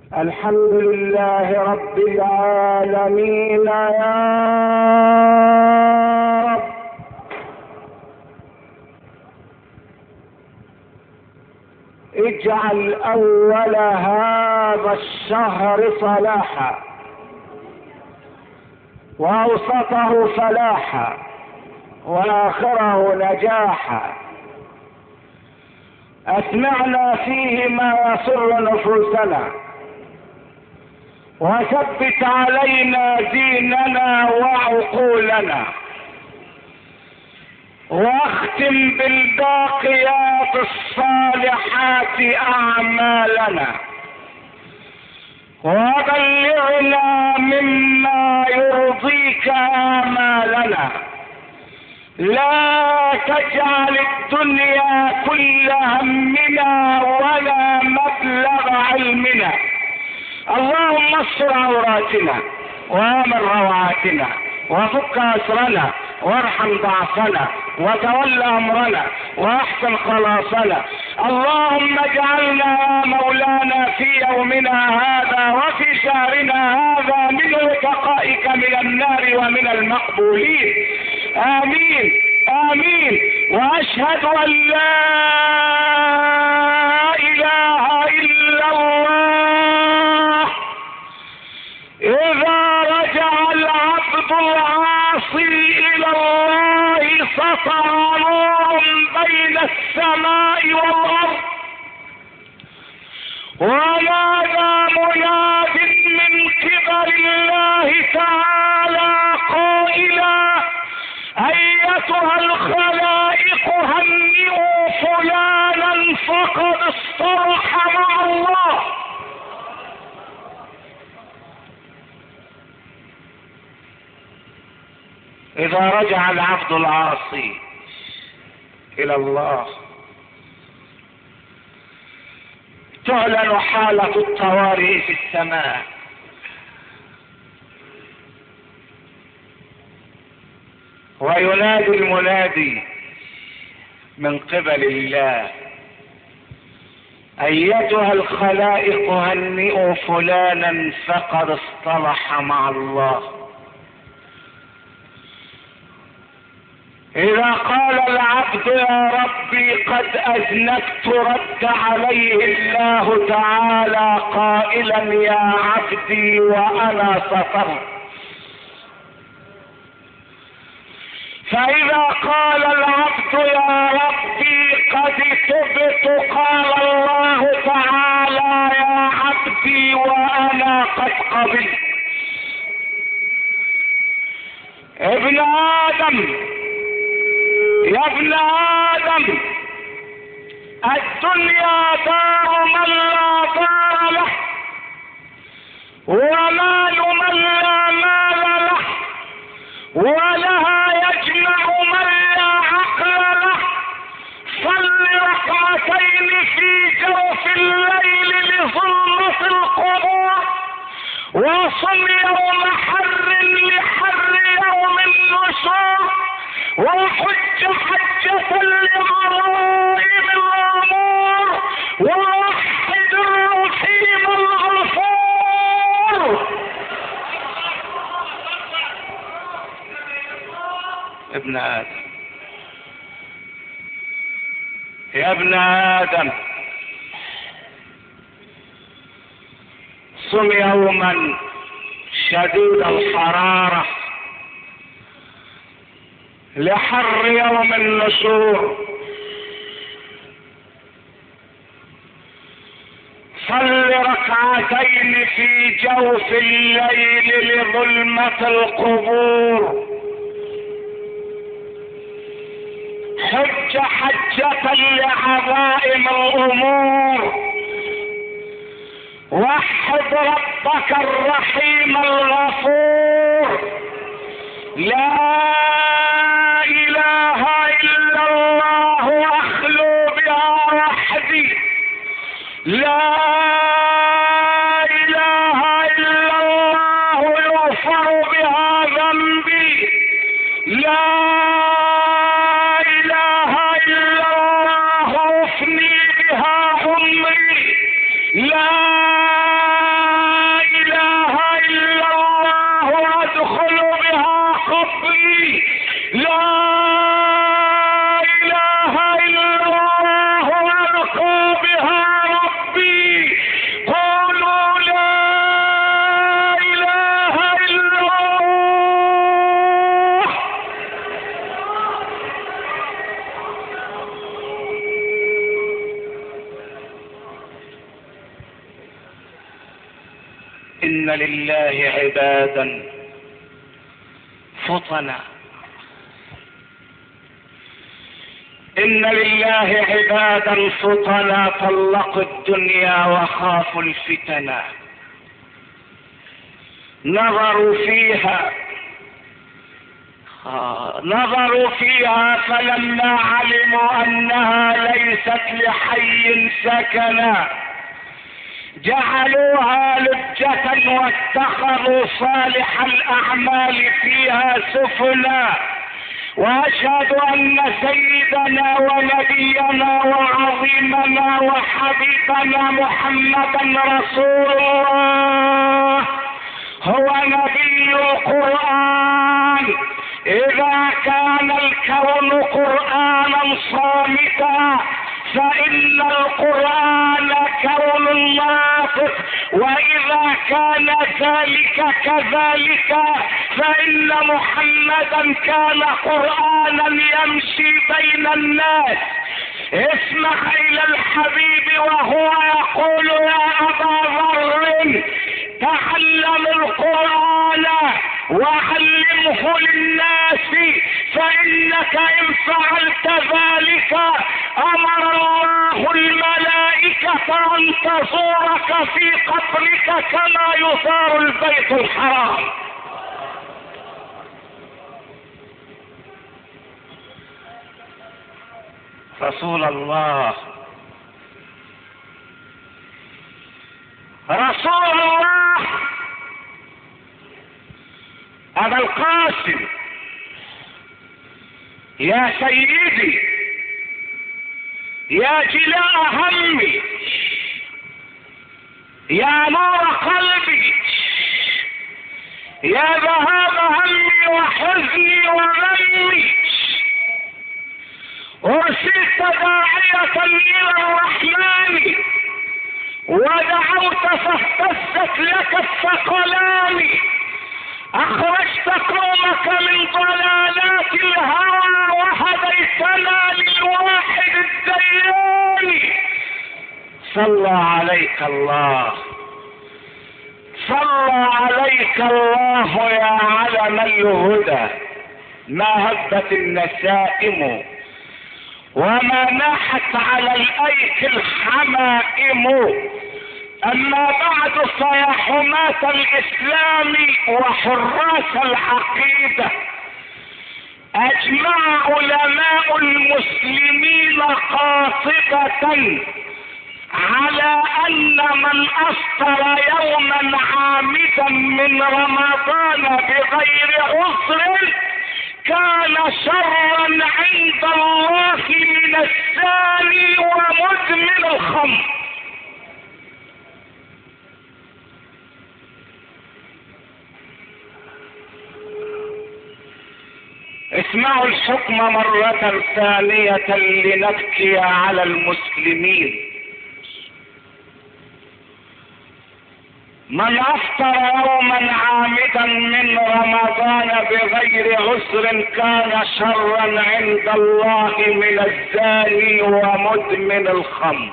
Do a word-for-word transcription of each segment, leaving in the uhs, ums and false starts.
الحمد لله رب العالمين يا رب. اجعل اول هذا الشهر صلاحا واوسطه فلاحا واخره نجاحا. اسمعنا فيه ما يسر نفوسنا وثبت علينا ديننا وعقولنا واختم بالباقيات الصالحات اعمالنا وبلغنا مما يرضيك آمالنا. لا تجعل الدنيا كل همنا ولا مبلغ علمنا. اللهم استر عوراتنا وامن روعاتنا وفك اسرنا وارحم ضعفنا وتول امرنا واحسن خلاصنا. اللهم اجعلنا يا مولانا في يومنا هذا وفي شهرنا هذا من رفقائك من النار ومن المقبولين. امين امين. واشهد ان لا اله الا الله. اذا رجع العبد العاصي الى الله سطع نور بين السماء والارض ونادى مناد من قبل الله تعالى قائلا: ايتها الخلائق هنئوا فلانا فقد اصطلح مع الله. اذا رجع العبد العاصي الى الله تعلن حالة الطوارئ في السماء وينادي المنادي من قبل الله: ايتها الخلائق هنئوا فلانا فقد اصطلح مع الله. اذا قال العبد يا ربي قد اذنبت رد عليه الله تعالى قائلا: يا عبدي وانا سترت. فاذا قال العبد يا ربي قد تبت قال الله تعالى: يا عبدي وانا قد قبلت. ابن ادم يا ابن ادم، الدنيا دار من لا دار له ومال من لا مال له ولها يجمع من لا عقل له. صل ركعتين في جوف الليل لظلمة القبور وصم يوم حر لحر يوم النشور وحج حجة لعظائم الأمور ووحد الرحيم الغفور. ابن آدم يا ابن آدم، صم يوما شديد الحرارة لحر يوم النشور. صل ركعتين في جوف الليل لظلمة القبور. حج حجة لعظائم الأمور. وحد ربك الرحيم الغفور. لا اله الا الله اخلو بها وحدي. لا اله الا الله يغفر بها ذنبي. لا اله الا الله افني بها عمري. لا إن لله عبادا فطنا، إن لله عبادا فطنا طلقوا الدنيا وخافوا الفتنا، نظروا فيها نظروا فيها فلما علموا أنها ليست لحي سكنا جعلوها لجة واتخذوا صالح الأعمال فيها سفنا. وأشهد أن سيدنا ونبينا وعظيمنا وحبيبنا محمدا رسول الله هو نبي القرآن. إذا كان الكون قرآنا صامتا فإن القرآن كون ناطق، وإذا كان ذلك كذلك فإن محمدا كان قرآنا يمشي بين الناس. اسمع إلى الحبيب وهو يقول يا أبا ذر تعلم القرآن وعلمه للناس، فإنك إن فعلت ذلك أمر الله الملائكة أن تزورك في قبرك كما يزار البيت الحرام. رسول الله رسول الله أبا القاسم يا سيدي يا جلاء همي يا نور قلبي يا ذهاب همي وحزني وغمي، أرسلت داعية إلى الرحمن ودعوت فاهتزت لك الثقلان، أخرجت قومك من ضلالات الهوى وهديتنا للواحد الديان. صلى عليك الله صلى عليك الله يا علم الهدى، ما هبت النسائم وما ناحت على الأيك الحمائم. أما بعد فيا حماة الإسلام وحراس العقيدة، أجمع علماء المسلمين قاطبة على أن من أفطر يوما عامدا من رمضان بغير عذر كان شرا عند الله من الزاني ومدمن الخمر. اسمعوا الحكم مرة ثانية لنبكي على المسلمين. من افطر يوما عامدا من رمضان بغير عذر كان شرا عند الله من الزاني ومدمن الخمر.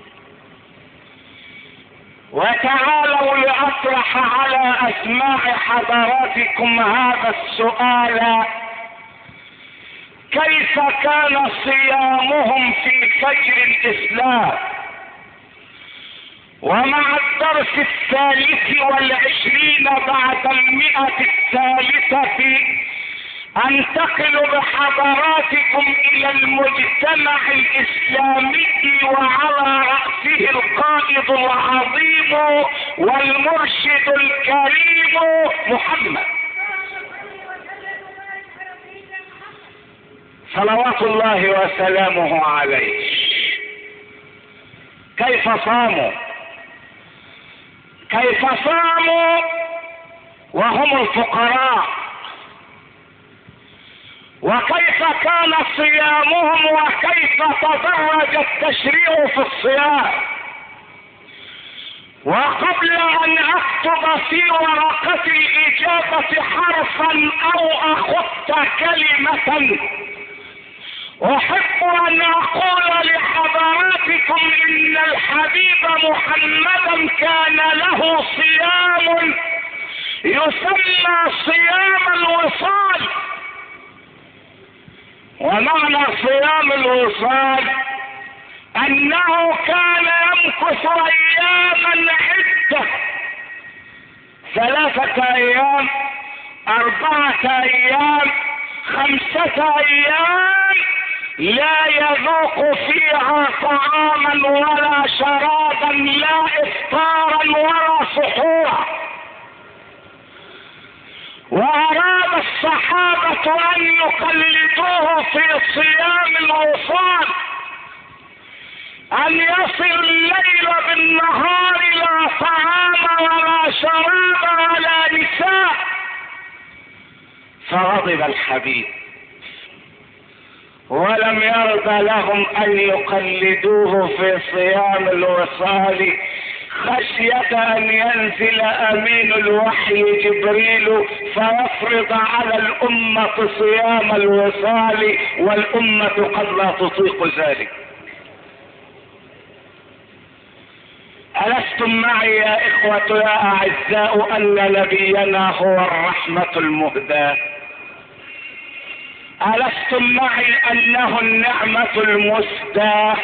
وتعالوا لأطرح على أسماع حضراتكم هذا السؤال: كيف كان صيامهم في فجر الإسلام؟ ومع الدرس الثالث والعشرين بعد المئة الثالثة انتقل بحضراتكم الى المجتمع الاسلامي وعلى رأسه القائد العظيم والمرشد الكريم محمد صلوات الله وسلامه عليه. كيف صاموا؟ كيف صاموا وهم الفقراء؟ وكيف كان صيامهم وكيف تدرج التشريع في الصيام؟ وقبل ان اكتب في ورقة الاجابة حرفا او اخط كلمة احب ان اقول لحضراتكم ان الحبيب محمدا كان له صيام يسمى صيام الوصال. ومعنى صيام الوصال انه كان يمكث اياما عدة، ثلاثة ايام، اربعة ايام، خمسة ايام، لا يذوق فيها طعاما ولا شرابا، لا افطارا ولا سحورا. واراد الصحابة ان يقلدوه في صيام الوصال، ان يصل الليل بالنهار لا طعام ولا شراب ولا نساء. فغضب الحبيب ولم يرضى لهم ان يقلدوه في صيام الوصال، خشية ان ينزل امين الوحي جبريل فيفرض على الامة صيام الوصال، والامة قد لا تطيق ذلك. ألستم معي يا إخوة يا أعزاء أن نبينا هو الرحمة المهداة؟ ألستم معي أنه النعمة المسداة؟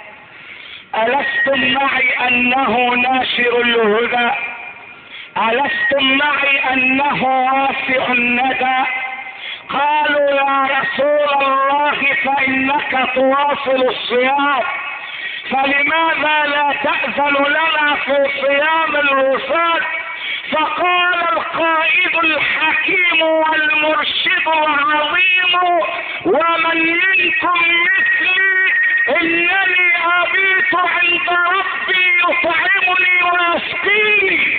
ألستم معي أنه ناشر الهدى؟ ألستم معي أنه واسع الندى؟ قالوا يا رسول الله فإنك تواصل الصيام، فلماذا لا تأذن لنا في صيام الوصال؟ فقال القائد الحكيم والمرشد العظيم: ومن منكم مثلي انني ابيت عند ربي يطعمني ويسقيني.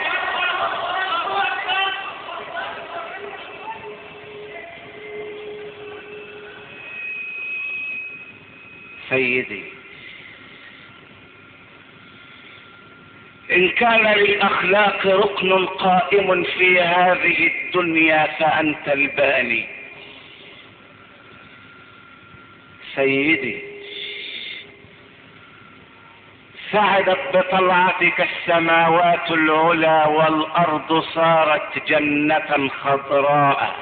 سيدي، إن كان للأخلاق ركن قائم في هذه الدنيا فأنت الباني. سيدي، سعدت بطلعتك السماوات العلى والأرض صارت جنة خضراء،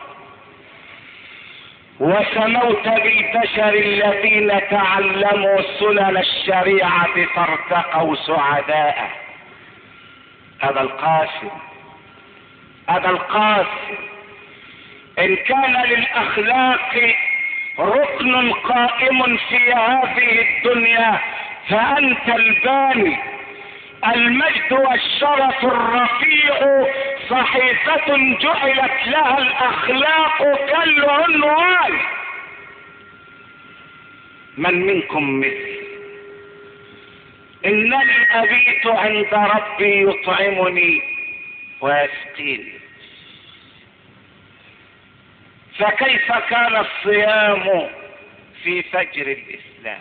وسموت بالبشر الذين تعلموا سنن الشريعة فارتقوا سعداء. أبا القاسم أبا القاسم إن كان للأخلاق ركن قائم في هذه الدنيا فأنت الباني. المجد والشرف الرفيع صحيفة جعلت لها الأخلاق كالعنوان. من منكم مثل إنني أبيت عند ربي يطعمني ويسقيني. فكيف كان الصيام في فجر الإسلام؟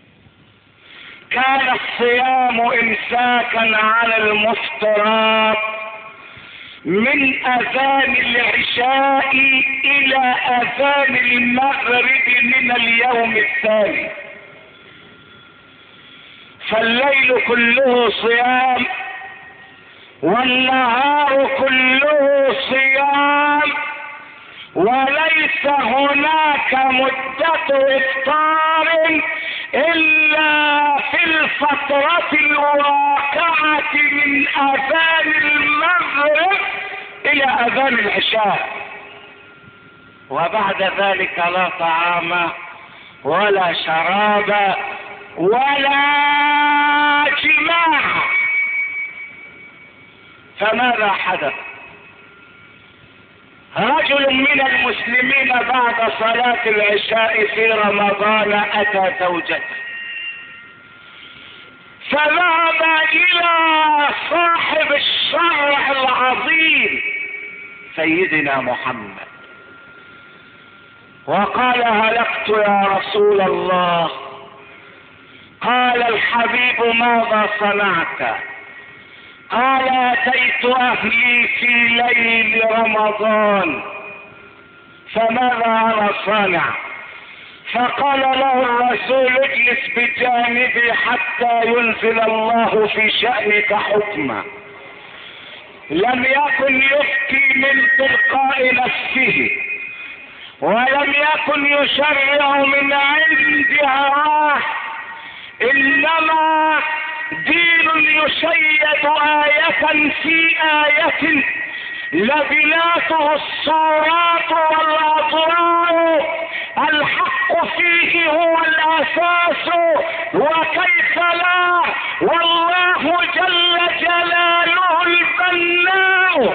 كان الصيام إمساكا عن المفطرات من أذان العشاء إلى أذان المغرب من اليوم الثاني، فالليل كله صيام والنهار كله صيام، وليس هناك مدة إفطار إلا في الفترة الواقعة من أذان المغرب إلى أذان العشاء، وبعد ذلك لا طعام ولا شراب ولا جماع. فماذا حدث؟ رجل من المسلمين بعد صلاة العشاء في رمضان أتى زوجته، فذهب إلى صاحب الشرع العظيم سيدنا محمد وقال: هلكت يا رسول الله. قال الحبيب: ماذا صنعت؟ قال: أتيت أهلي في ليل رمضان. فماذا أنا صانع؟ فقال له الرسول اجلس بجانبي حتى ينزل الله في شأنك حكما. لم يكن يفتي من تلقاء نفسه، ولم يكن يشرع من عند هواه، انما دين يشيد آية في آية لبناته الصورات والأضرار، الحق فيه هو الأساس وكيف لا، والله جل جلاله البناء.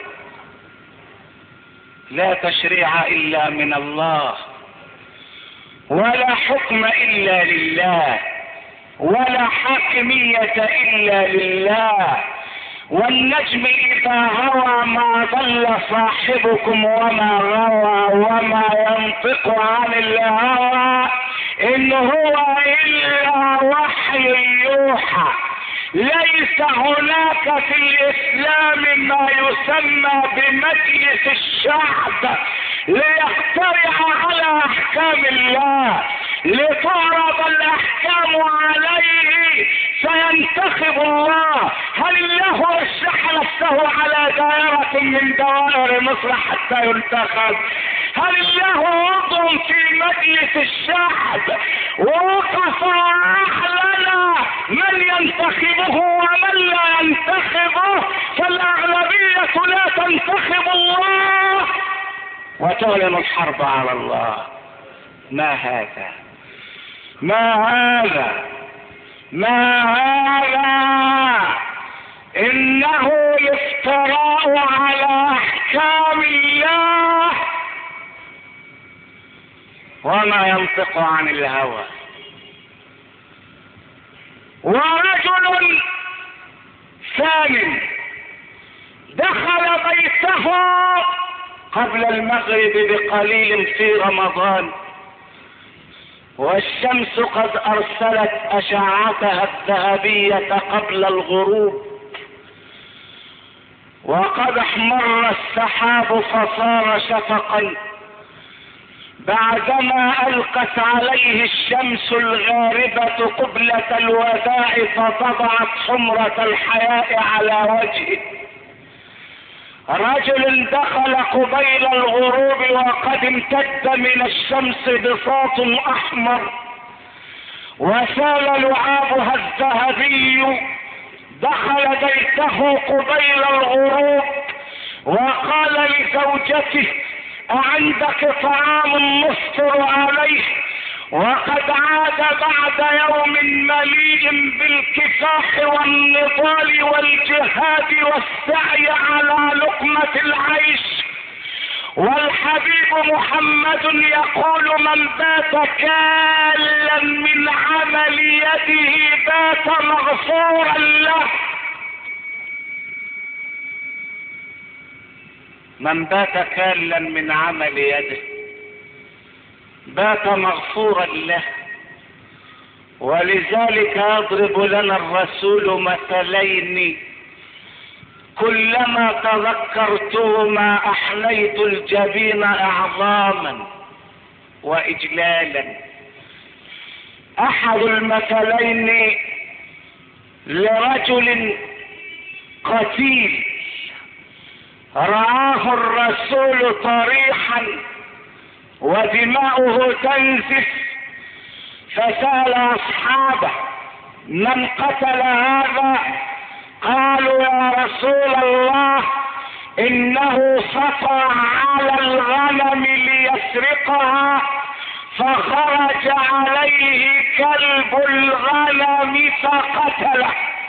لا تشريع إلا من الله، ولا حكم إلا لله، ولا حاكمية إلا لله. والنجم إذا هوى ما ضل صاحبكم وما غوى، وما ينطق عن الهوى إن هو إلا وحي يوحى. ليس هناك في الإسلام ما يسمى بمجلس الشعب ليخترع على أحكام الله، لتعرض الأحكام عليه فينتخب الله. هل الله رشح نفسه على دائرة من دوائر مصر حتى ينتخب؟ هل الله عضو في مجلس الشعب ووقف وأعلن من ينتخبه ومن لا ينتخبه؟ فالأغلبية لا تنتخب الله وتعلن الحرب على الله. ما هذا؟ ما هذا؟ ما هذا؟ إنه الافتراء على أحكام الله، وما ينطق عن الهوى. ورجل ثاني دخل بيته قبل المغرب بقليل في رمضان، والشمس قد أرسلت أشعتها الذهبية قبل الغروب، وقد احمر السحاب فصار شفقا، بعدما ألقت عليه الشمس الغاربة قبلة الوداع فطبعت حمرة الحياء على وجهه. رجل دخل قبيل الغروب وقد امتد من الشمس بساط احمر وسال لعابها الذهبي، دخل بيته قبيل الغروب وقال لزوجته أعندك طعام نفطر عليه؟ وقد عاد بعد يوم مليء بالكفاح والنضال والجهاد والسعي على لقمة العيش. والحبيب محمد يقول من بات كالا من عمل يده بات مغفورا له. من بات كالا من عمل يده بات مغفورا له. ولذلك يضرب لنا الرسول مثلين كلما تذكرتهما احنيت الجبين اعظاما واجلالا. احد المثلين لرجل قتيل رآه الرسول طريحا ودماؤه تنزف، فسأل أصحابه من قتل هذا؟ قالوا يا رسول الله إنه سطع على الغنم ليسرقها فخرج عليه كلب الغنم فقتله.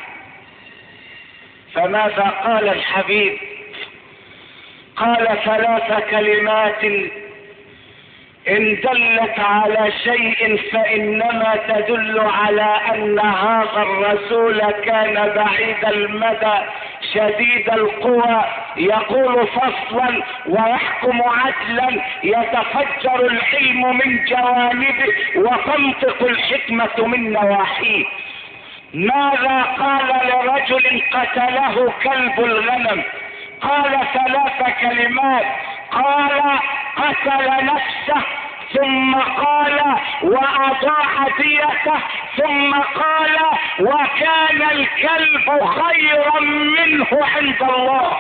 فماذا قال الحبيب؟ قال ثلاث كلمات إن دلت على شيء فإنما تدل على أن هذا الرسول كان بعيد المدى شديد القوى، يقول فصلا ويحكم عدلا، يتفجر العلم من جوانبه وتنطق الحكمة من نواحيه. ماذا قال لرجل قتله كلب الغنم؟ قال ثلاث كلمات، قال قتل نفسه ثم قال وأضاع ديته، ثم قال وكان الكلب خيرا منه عند الله.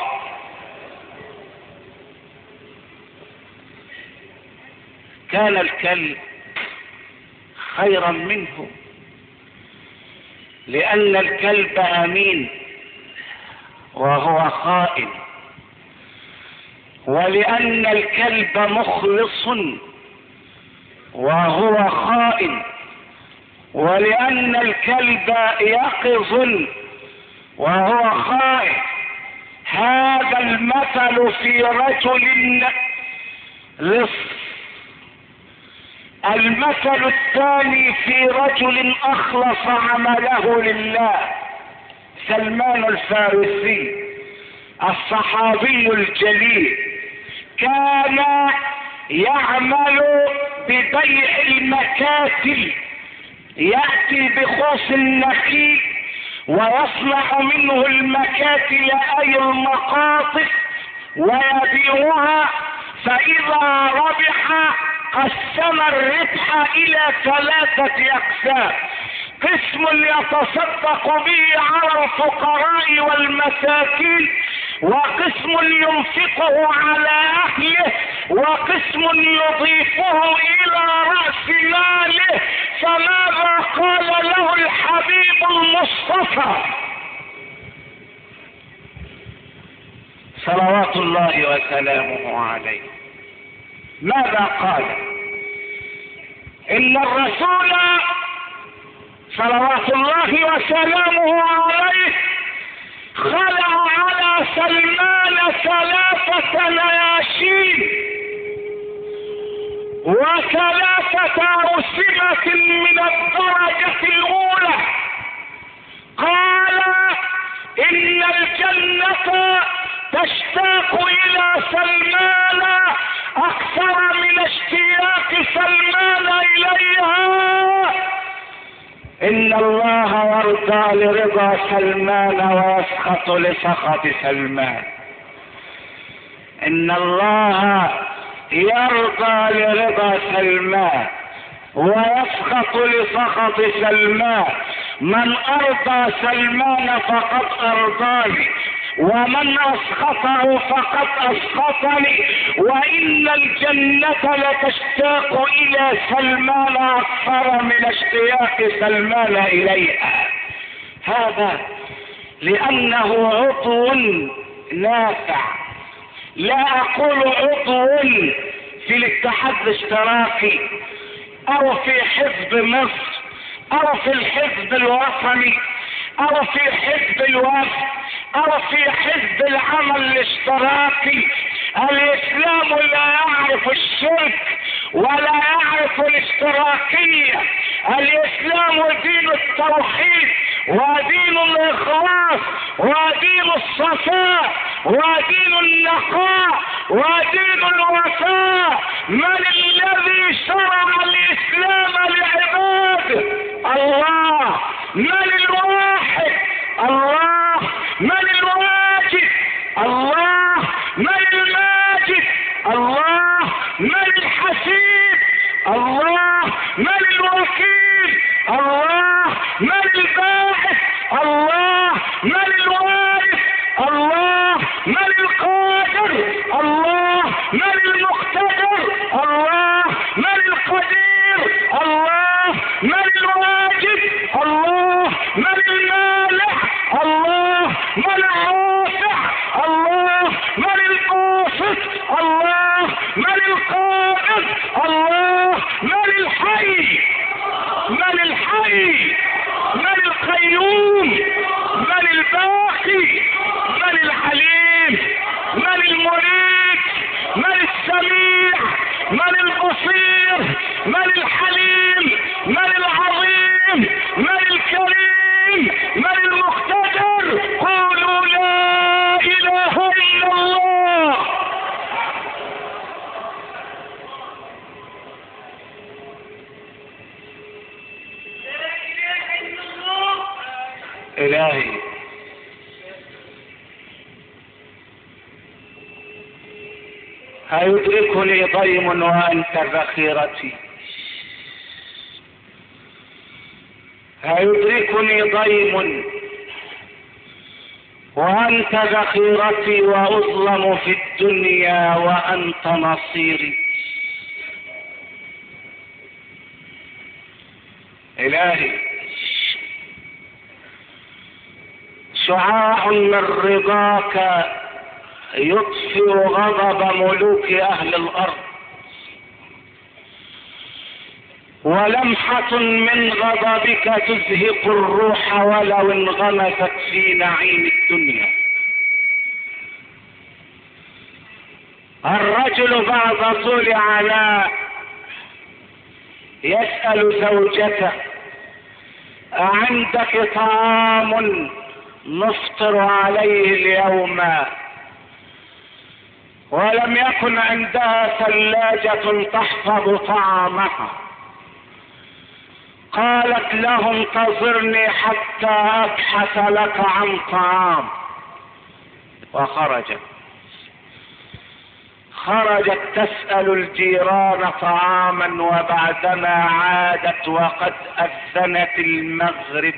كان الكلب خيرا منه لأن الكلب أمين وهو خائن، ولأن الكلب مخلص وهو خائن، ولأن الكلب يقظ وهو خائن. هذا المثل في رجل لص. المثل الثاني في رجل أخلص عمله لله، سلمان الفارسي الصحابي الجليل، كان يعمل ببيع المكاتل، يأتي بخوص النخيل ويصنع منه المكاتل أي المقاطف ويبيعها، فإذا ربح قسم الربح إلى ثلاثة أقسام: قسم يتصدق به على الفقراء والمساكين، وقسم ينفقه على أهله، وقسم يضيفه إلى رأس ماله. فماذا قال له الحبيب المصطفى صلوات الله وسلامه عليه؟ ماذا قال؟ إن الرسول صلوات الله وسلامه عليه خلع على سلمان ثلاثة نياشين وثلاثة أوسمة من الدرجة الأولى. قال إن الجنة تشتاق إلى سلمان أكثر من اشتياق سلمان إليها. إن الله يرضى لرضا سلمان ويسخط لسخط سلمان. إن الله يرضى لرضا سلمان ويسخط لسخط سلمان. من أرضى سلمان فقد أرضاني، ومن أسخطه فقد أسخطني. وإن الجنة لتشتاق إلى سلمان أكثر من اشتياق سلمان إليها. هذا لأنه عضو نافع. لا أقول عضو في الاتحاد الاشتراكي أو في حزب مصر أو في الحزب الوطني أو في حزب الوفد أو في حزب العمل الاشتراكي. الإسلام لا يعرف الشرك ولا يعرف الاشتراكية. الإسلام دين التوحيد ودين الإخلاص ودين الصفاء ودين النقاء ودين الوفاء. من الذي شرع الإسلام لعباده؟ الله. من الواحد؟ الله. من الواجد؟ الله. من الماجد؟ الله. من الحسيب؟ الله. من الوكيل؟ الله. من الباعث؟ الله. من الوارث؟ الله. من القادر؟ الله. من المقتدر؟ الله. من القدير؟ الله. من الواجد؟ الله. من المالح؟ الله. من الرافع؟ الله. من الباسط؟ الله. من القابض؟ الله. من الحي؟ من الحي؟ من القيوم؟ من الباقي؟ من الحليم؟ من المريد؟ من السميع؟ من البصير؟ من الحليم؟ من العظيم؟ من الكريم؟ من المقتدر؟ قولوا لا إله إلا الله. إلهي أيدركني ضيم وأنت ذخيرتي، أيدركني ضيم وأنت ذخيرتي، وأظلم في الدنيا وأنت نصيري. إلهي شعاع من رضاك يطفئ غضب ملوك أهل الأرض، ولمحة من غضبك تزهق الروح ولو انغمست في نعيم الدنيا. الرجل بعد طول عناء يسأل زوجته: أعندك طعام نفطر عليه اليوم؟ ولم يكن عندها ثلاجة تحفظ طعامها. قالت له: انتظرني حتى أبحث لك عن طعام. وخرجت خرجت تسأل الجيران طعاما، وبعدما عادت وقد أذنت المغرب.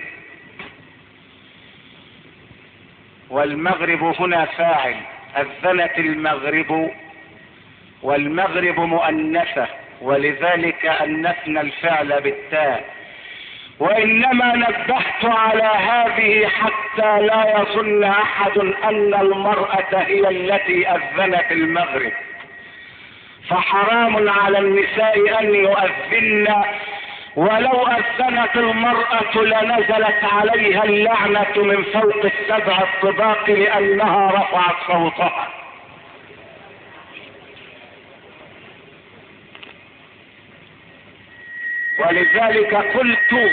والمغرب هنا فاعل، أذنت المغرب، والمغرب مؤنثة، ولذلك أنثنا الفعل بالتاء. وإنما نبهت على هذه حتى لا يظن أحد أن المرأة هي التي أذنت المغرب، فحرام على النساء أن يؤذن، ولو أذنت المرأة لنزلت عليها اللعنة من فوق السبع الطباق لأنها رفعت صوتها. ولذلك قلت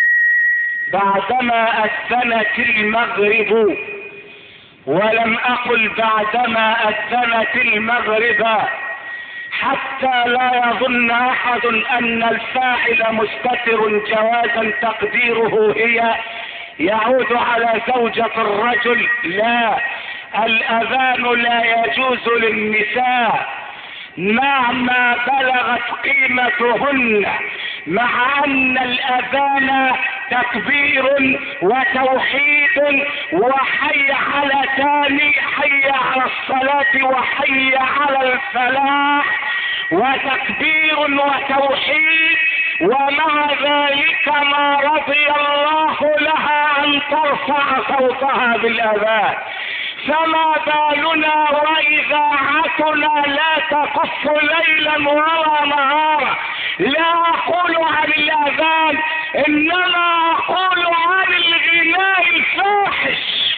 بعدما أذنت المغرب، ولم أقل بعدما أذنت المغرب، حتى لا يظن أحد أن الفاعل مستتر جوازا تقديره هي يعود على زوجة الرجل. لا، الأذان لا يجوز للنساء مهما بلغت قيمتهن، مع أن الأذان تكبير وتوحيد وحي على ثاني، حي على الصلاة وحي على الفلاح، وتكبير وتوحيد، ومع ذلك ما رضي الله لها أن ترفع صوتها بالأذان. فما بالنا وإذاعتنا لا تكف ليلا ولا نهارا. لا أقول عن الأذان، إنما أقول عن الغناء الفاحش.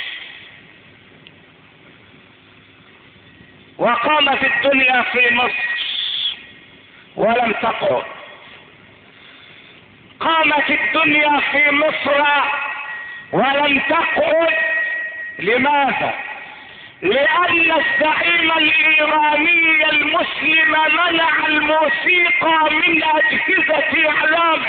وقامت الدنيا في مصر ولم تقعد. قامت الدنيا في مصر ولم تقعد. لماذا؟ لأن الزعيم الإيراني المسلم منع الموسيقى من أجهزة إعلامه.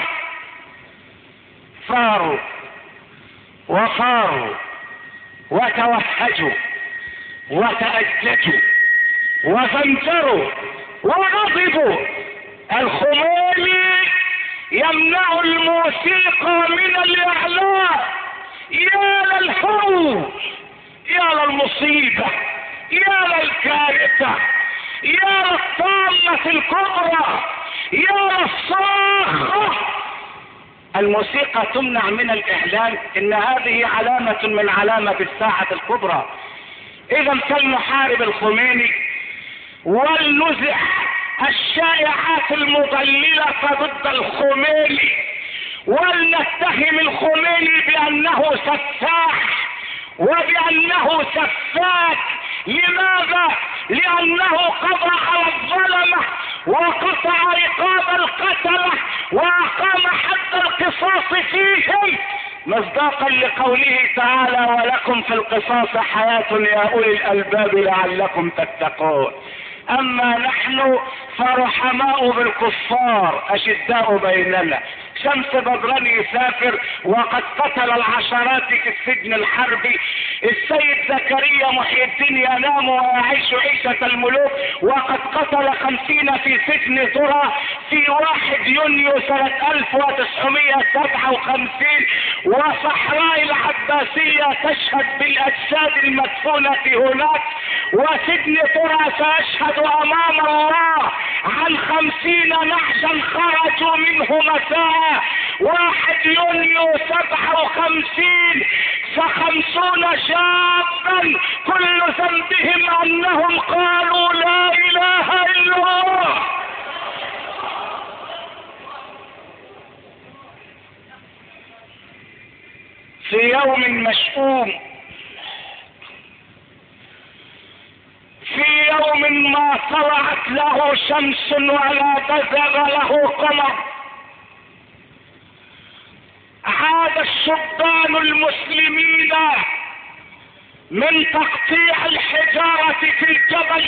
صاروا وصاروا وتوهجوا وتأججوا وفنجروا وغضبوا. الخميني يمنع الموسيقى من الإعلام. يا للهول، يا للمصيبة، يا للكارثة، يا للطامة الكبرى، يا للصاخة. الموسيقى تمنع من الإعلان. إن هذه علامة من علامة الساعة الكبرى. إذا فلنحارب الخميني ولنزع الشائعات المضللة ضد الخميني، ولنتهم الخميني بأنه سفاح وبأنه سفاك. لماذا؟ لأنه قضى على الظلمة وقطع رقاب القتلة وأقام حد القصاص فيهم، مصداقا لقوله تعالى: ولكم في القصاص حياة يا أولي الألباب لعلكم تتقون. أما نحن فرحماء بالكفار أشداء بيننا، شمس بدران يسافر وقد قتل العشرات في السجن الحربي. السيد زكريا محي الدين ينام ويعيش عيشة الملوك وقد قتل خمسين في سجن ذرة في واحد يونيو سنة ألف وتسعمائة وسبعة وخمسين. وصحراء العباسية تشهد بالاجساد المدفونة هناك، وسجن ذرة سيشهد امام الله عن خمسين نحشا خرجوا منه مساء واحد يونيو سبعة وخمسين، فخمسون شابا كل ذنبهم انهم قالوا لا اله الا الله. في يوم مشؤوم، في يوم ما طلعت له شمس ولا بزغ له قمر، عاد الشبان المسلمين من تقطيع الحجارة في الجبل،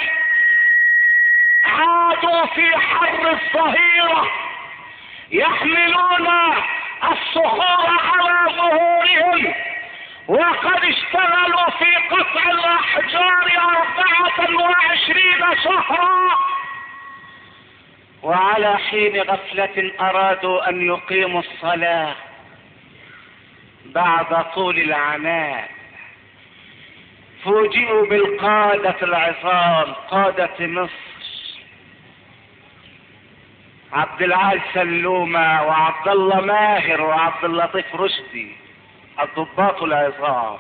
عادوا في حر الظهيرة يحملون الصخور على ظهورهم، وقد اشتغلوا في قطع الاحجار اربعة وعشرين شهرا، وعلى حين غفلة ارادوا ان يقيموا الصلاة بعد طول العناء، فوجئوا بالقادة العظام، قادة مصر عبد العال سلومة وعبد الله ماهر وعبد اللطيف رشدي، الضباط العظام،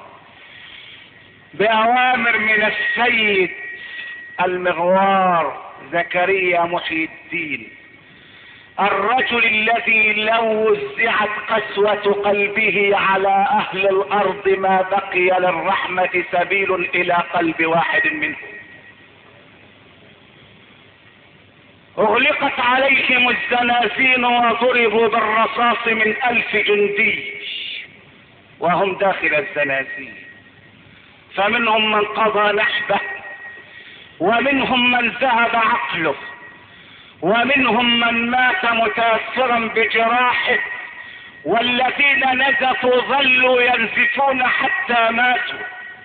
بأوامر من السيد المغوار زكريا محي الدين، الرجل الذي لو وزعت قسوة قلبه على أهل الأرض ما بقي للرحمة سبيل إلى قلب واحد منهم. اغلقت عليهم الزنازين وضربوا بالرصاص من ألف جندي وهم داخل الزنازين، فمنهم من قضى نحبه، ومنهم من ذهب عقله، ومنهم من مات متاثرا بجراحه، والذين نزفوا ظلوا ينزفون حتى ماتوا.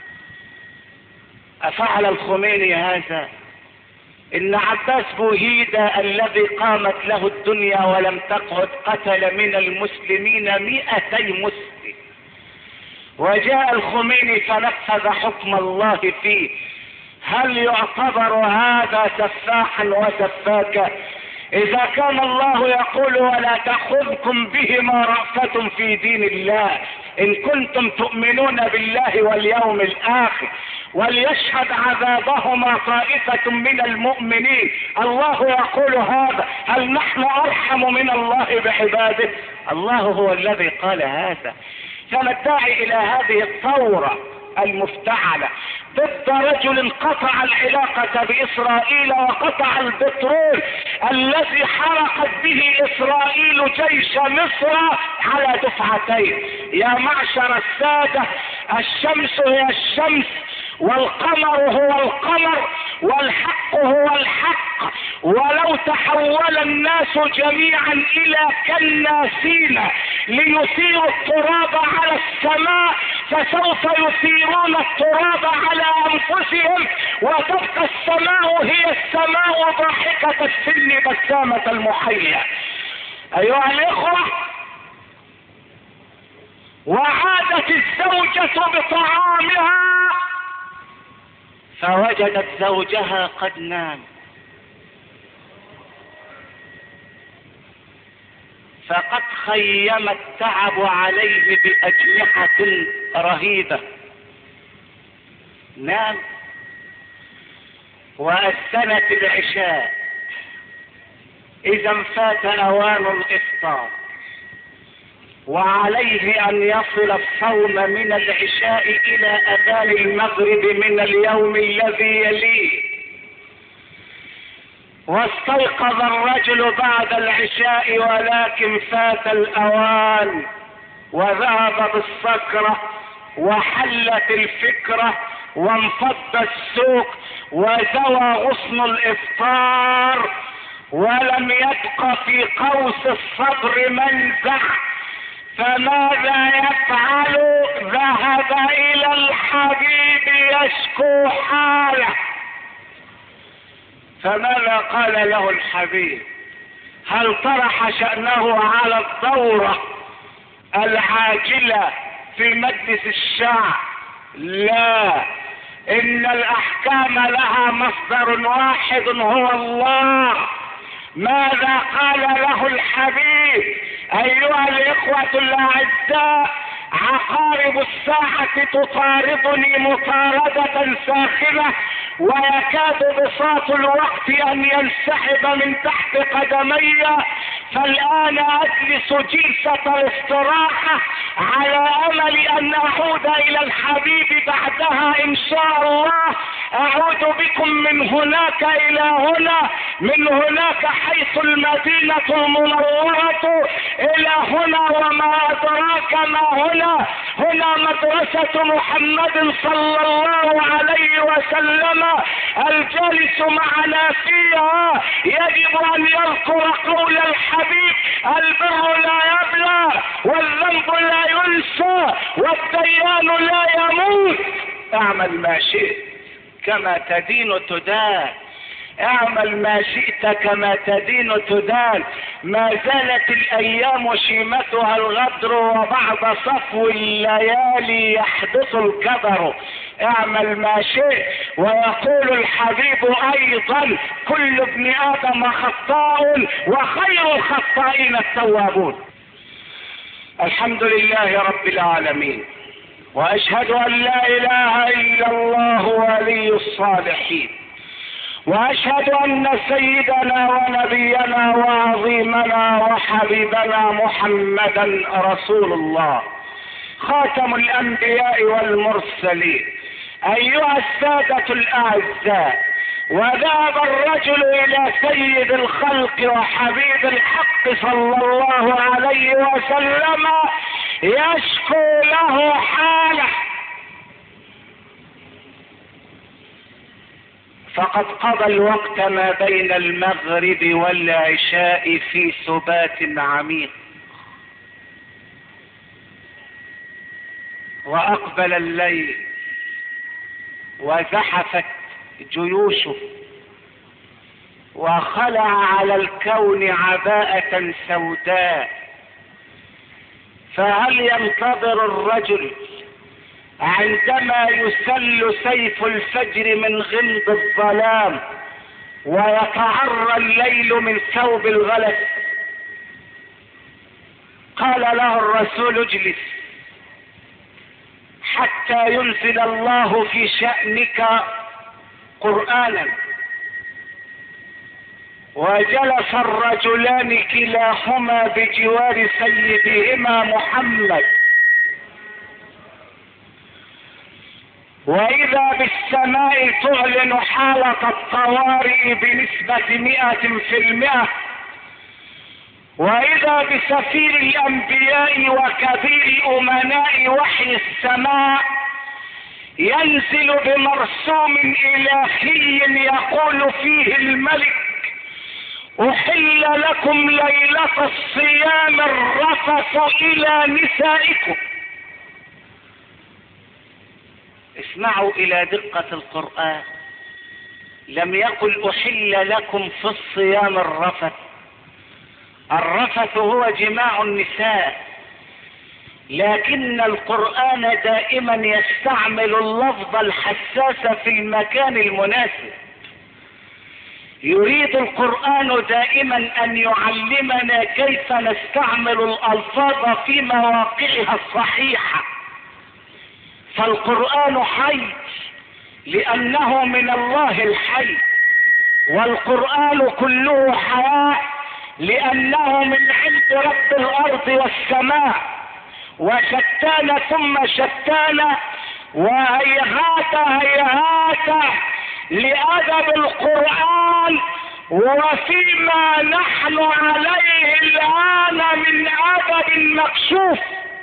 أفعل الخميني هذا؟ إن عباس بوهيدة الذي قامت له الدنيا ولم تقعد قتل من المسلمين مئتي مسلم، وجاء الخميني فنفذ حكم الله فيه. هل يعتبر هذا سفاحا وسفاكا؟ إذا كان الله يقول ولا تأخذكم بهما رأفة في دين الله إن كنتم تؤمنون بالله واليوم الآخر، وليشهد عذابهما طائفة من المؤمنين، الله يقول هذا، هل نحن أرحم من الله بعباده؟ الله هو الذي قال هذا. فندعي إلى هذه الثورة المفتعلة ضد رجل قطع العلاقة بإسرائيل وقطع البترول الذي حرقت به إسرائيل جيش مصر على دفعتين. يا معشر السادة، الشمس هي الشمس، والقمر هو القمر، والحق هو الحق. ولو تحول الناس جميعا الى كالناسين ليثيروا التراب على السماء فسوف يثيرون التراب على انفسهم، وتبقى السماء هي السماء ضاحكة السن بسامة المحيا. ايها الاخوة، وعادت الزوجة بطعامها فوجدت زوجها قد نام، فقد خيم التعب عليه بأجنحة رهيبة. نام وأذنت العشاء، إذا فات أوان الإفطار، وعليه أن يصل الصوم من العشاء إلى أذان المغرب من اليوم الذي يليه. واستيقظ الرجل بعد العشاء ولكن فات الأوان، وذهب بالسكرة وحلت الفكرة وانفض السوق وزوى غصن الإفطار، ولم يبق في قوس الصبر منزع، فماذا يفعل؟ ذهب الى الحبيب يشكو حاله. فماذا قال له الحبيب؟ هل طرح شأنه على الدورة العاجلة في مجلس الشعب؟ لا، ان الاحكام لها مصدر واحد هو الله. ماذا قال له الحبيب؟ ايها الاخوة الاعزاء، عقارب الساعة تطاردني مطاردة ساخنة، ويكاد بساط الوقت ان ينسحب من تحت قدمي، فالان اجلس جلسة الاستراحة على امل ان اعود الى الحبيب بعدها ان شاء الله. اعود بكم من هناك الى هنا، من هناك حيث المدينة المنورة الى هنا، وما ادراك ما هنا. هنا مدرسة محمد صلى الله عليه وسلم، الجالس معنا فيها يجب ان يذكر قول الحبيب: البر لا يبلى، والذنب لا ينسى، والديان لا يموت. اعمل ما شئت كما تدين تدان، اعمل ما شئت كما تدين تدان. ما زالت الايام شيمتها الغدر، وبعد صفو الليالي يحدث الكدر. اعمل ما شئت. ويقول الحبيب ايضا: كل ابن ادم خطاء، وخير الخطائين التوابون. الحمد لله رب العالمين، واشهد ان لا اله الا الله ولي الصالحين، واشهد ان سيدنا ونبينا وعظيمنا وحبيبنا محمدا رسول الله، خاتم الانبياء والمرسلين. ايها السادة الاعزاء، وذهب الرجل الى سيد الخلق وحبيب الحق صلى الله عليه وسلم يشكو له حاله، فقد قضى الوقت ما بين المغرب والعشاء في سبات عميق، واقبل الليل وزحفت جيوشه، وخلع على الكون عباءة سوداء. فهل ينتظر الرجل عندما يسل سيف الفجر من غمض الظلام ويتعرى الليل من ثوب الغلس؟ قال له الرسول: اجلس حتى ينزل الله في شأنك قرآنا. وجلس الرجلان كلاهما بجوار سيدهما محمد، واذا بالسماء تعلن حالة الطوارئ بنسبة مئة في المئة، واذا بسفير الانبياء وكبير امناء وحي السماء ينزل بمرسوم الهي يقول فيه الملك: احل لكم ليلة الصيام الرفث الى نسائكم. اسمعوا الى دقة القرآن، لم يقل احل لكم في الصيام الرفث. الرفث هو جماع النساء، لكن القرآن دائما يستعمل اللفظ الحساس في المكان المناسب. يريد القرآن دائما ان يعلمنا كيف نستعمل الالفاظ في مواقعها الصحيحة. فالقرآن حي لانه من الله الحي، والقرآن كله حياة لانه من عند رب الارض والسماء. وشتان ثم شتان، وهيهات هيهات لأدب القرآن وفيما نحن عليه الآن من أدب مكشوف.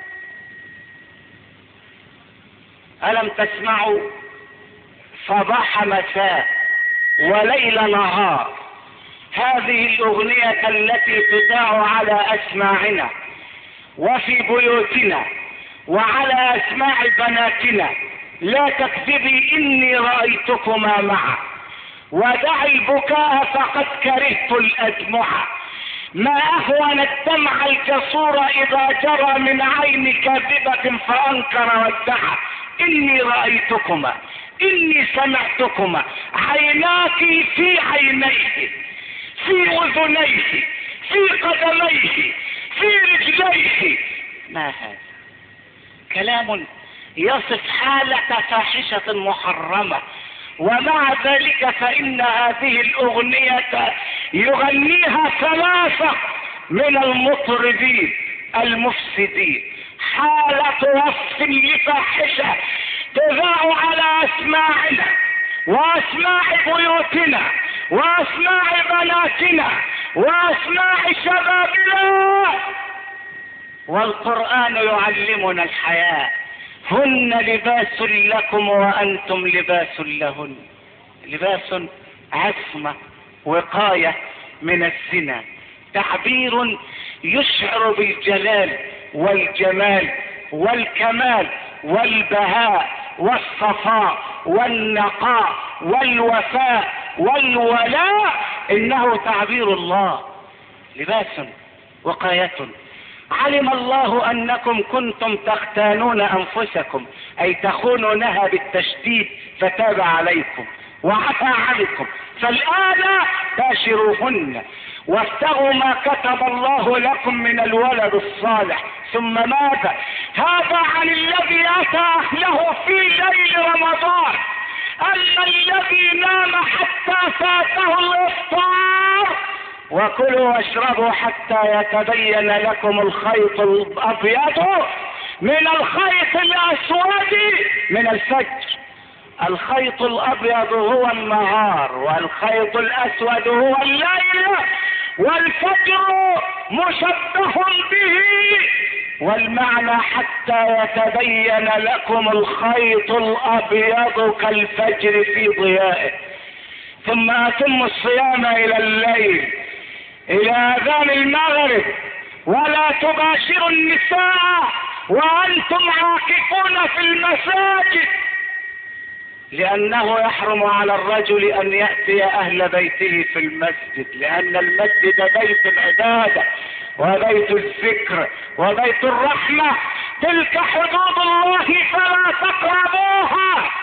ألم تسمعوا؟ صباح مساء وليل نهار هذه الأغنية التي تذاع على أسماعنا وفي بيوتنا وعلى أسماع بناتنا، لا تكذبي إني رأيتكما معا، ودعي البكاء فقد كرهت الأدمع، ما أهون الدمع الجسور إذا جرى من عين كاذبة فأنكر وادعى، إني رأيتكما إني سمعتكما، عيناك في عينيه، في أذنيه، في قدميه، في رجليه. ما هذا؟ كلام يصف حالة فاحشة محرمة، ومع ذلك فإن هذه الأغنية يغنيها ثلاثة من المطربين المفسدين، حالة وصف لفاحشة تذاع على أسماعنا وأسماع بيوتنا وأسماع بناتنا وأسماع شبابنا، والقرآن يعلمنا الحياء، هن لباس لكم وأنتم لباس لهن، لباس عصمة وقاية من الزنا، تعبير يشعر بالجلال والجمال والكمال والبهاء والصفاء والنقاء والوفاء والولاء، إنه تعبير الله، لباس وقاية. علم الله أنكم كنتم تختانون أنفسكم، أي تخونونها بالتشديد، فتاب عليكم وعفى عنكم، فالآن باشروهن وابتغوا ما كتب الله لكم من الولد الصالح. ثم ماذا؟ هذا عن الذي أتى أهله في ليل رمضان، أما الذي نام حتى فاته الإفطار، وكلوا واشربوا حتى يتبين لكم الخيط الأبيض من الخيط الأسود من الفجر. الخيط الأبيض هو النهار، والخيط الأسود هو الليل، والفجر مشبه به، والمعنى حتى يتبين لكم الخيط الأبيض كالفجر في ضيائه. ثم أتموا الصيام إلى الليل، إلى أذان المغرب، ولا تباشروا النساء وأنتم عاكفون في المساجد، لأنه يحرم على الرجل أن يأتي أهل بيته في المسجد، لأن المسجد بيت العبادة وبيت الذكر وبيت الرحمة، تلك حدود الله فلا تقربوها.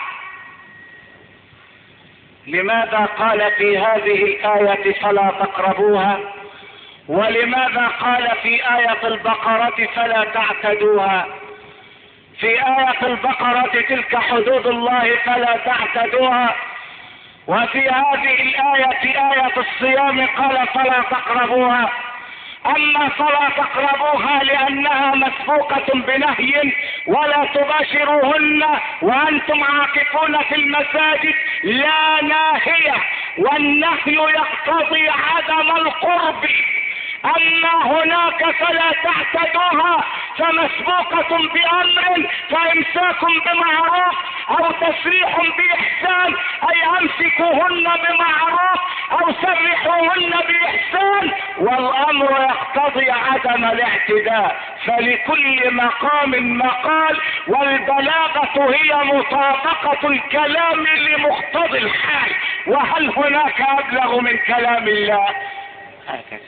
لماذا قال في هذه الآية فلا تقربوها؟ ولماذا قال في آية البقرة فلا تعتدوها؟ في آية البقرة تلك حدود الله فلا تعتدوها، وفي هذه الآية آية الصيام قال فلا تقربوها. أما فلا تقربوها لأنها مسبوقة بنهي ولا تباشروهن وأنتم عاكفون في المساجد، لا ناهية، والنهي يقتضي عدم القرب. أما هناك فلا تعتدوها فمسبوقة بأمر، فإمساك بمعروف أو تسريح بإحسان، أي أمسكوهن بمعروف أو سرحوهن بإحسان، والأمر يقتضي عدم الاعتداء، فلكل مقام مقال، والبلاغة هي مطابقة الكلام لمقتضي الحال، وهل هناك أبلغ من كلام الله؟ هكذا.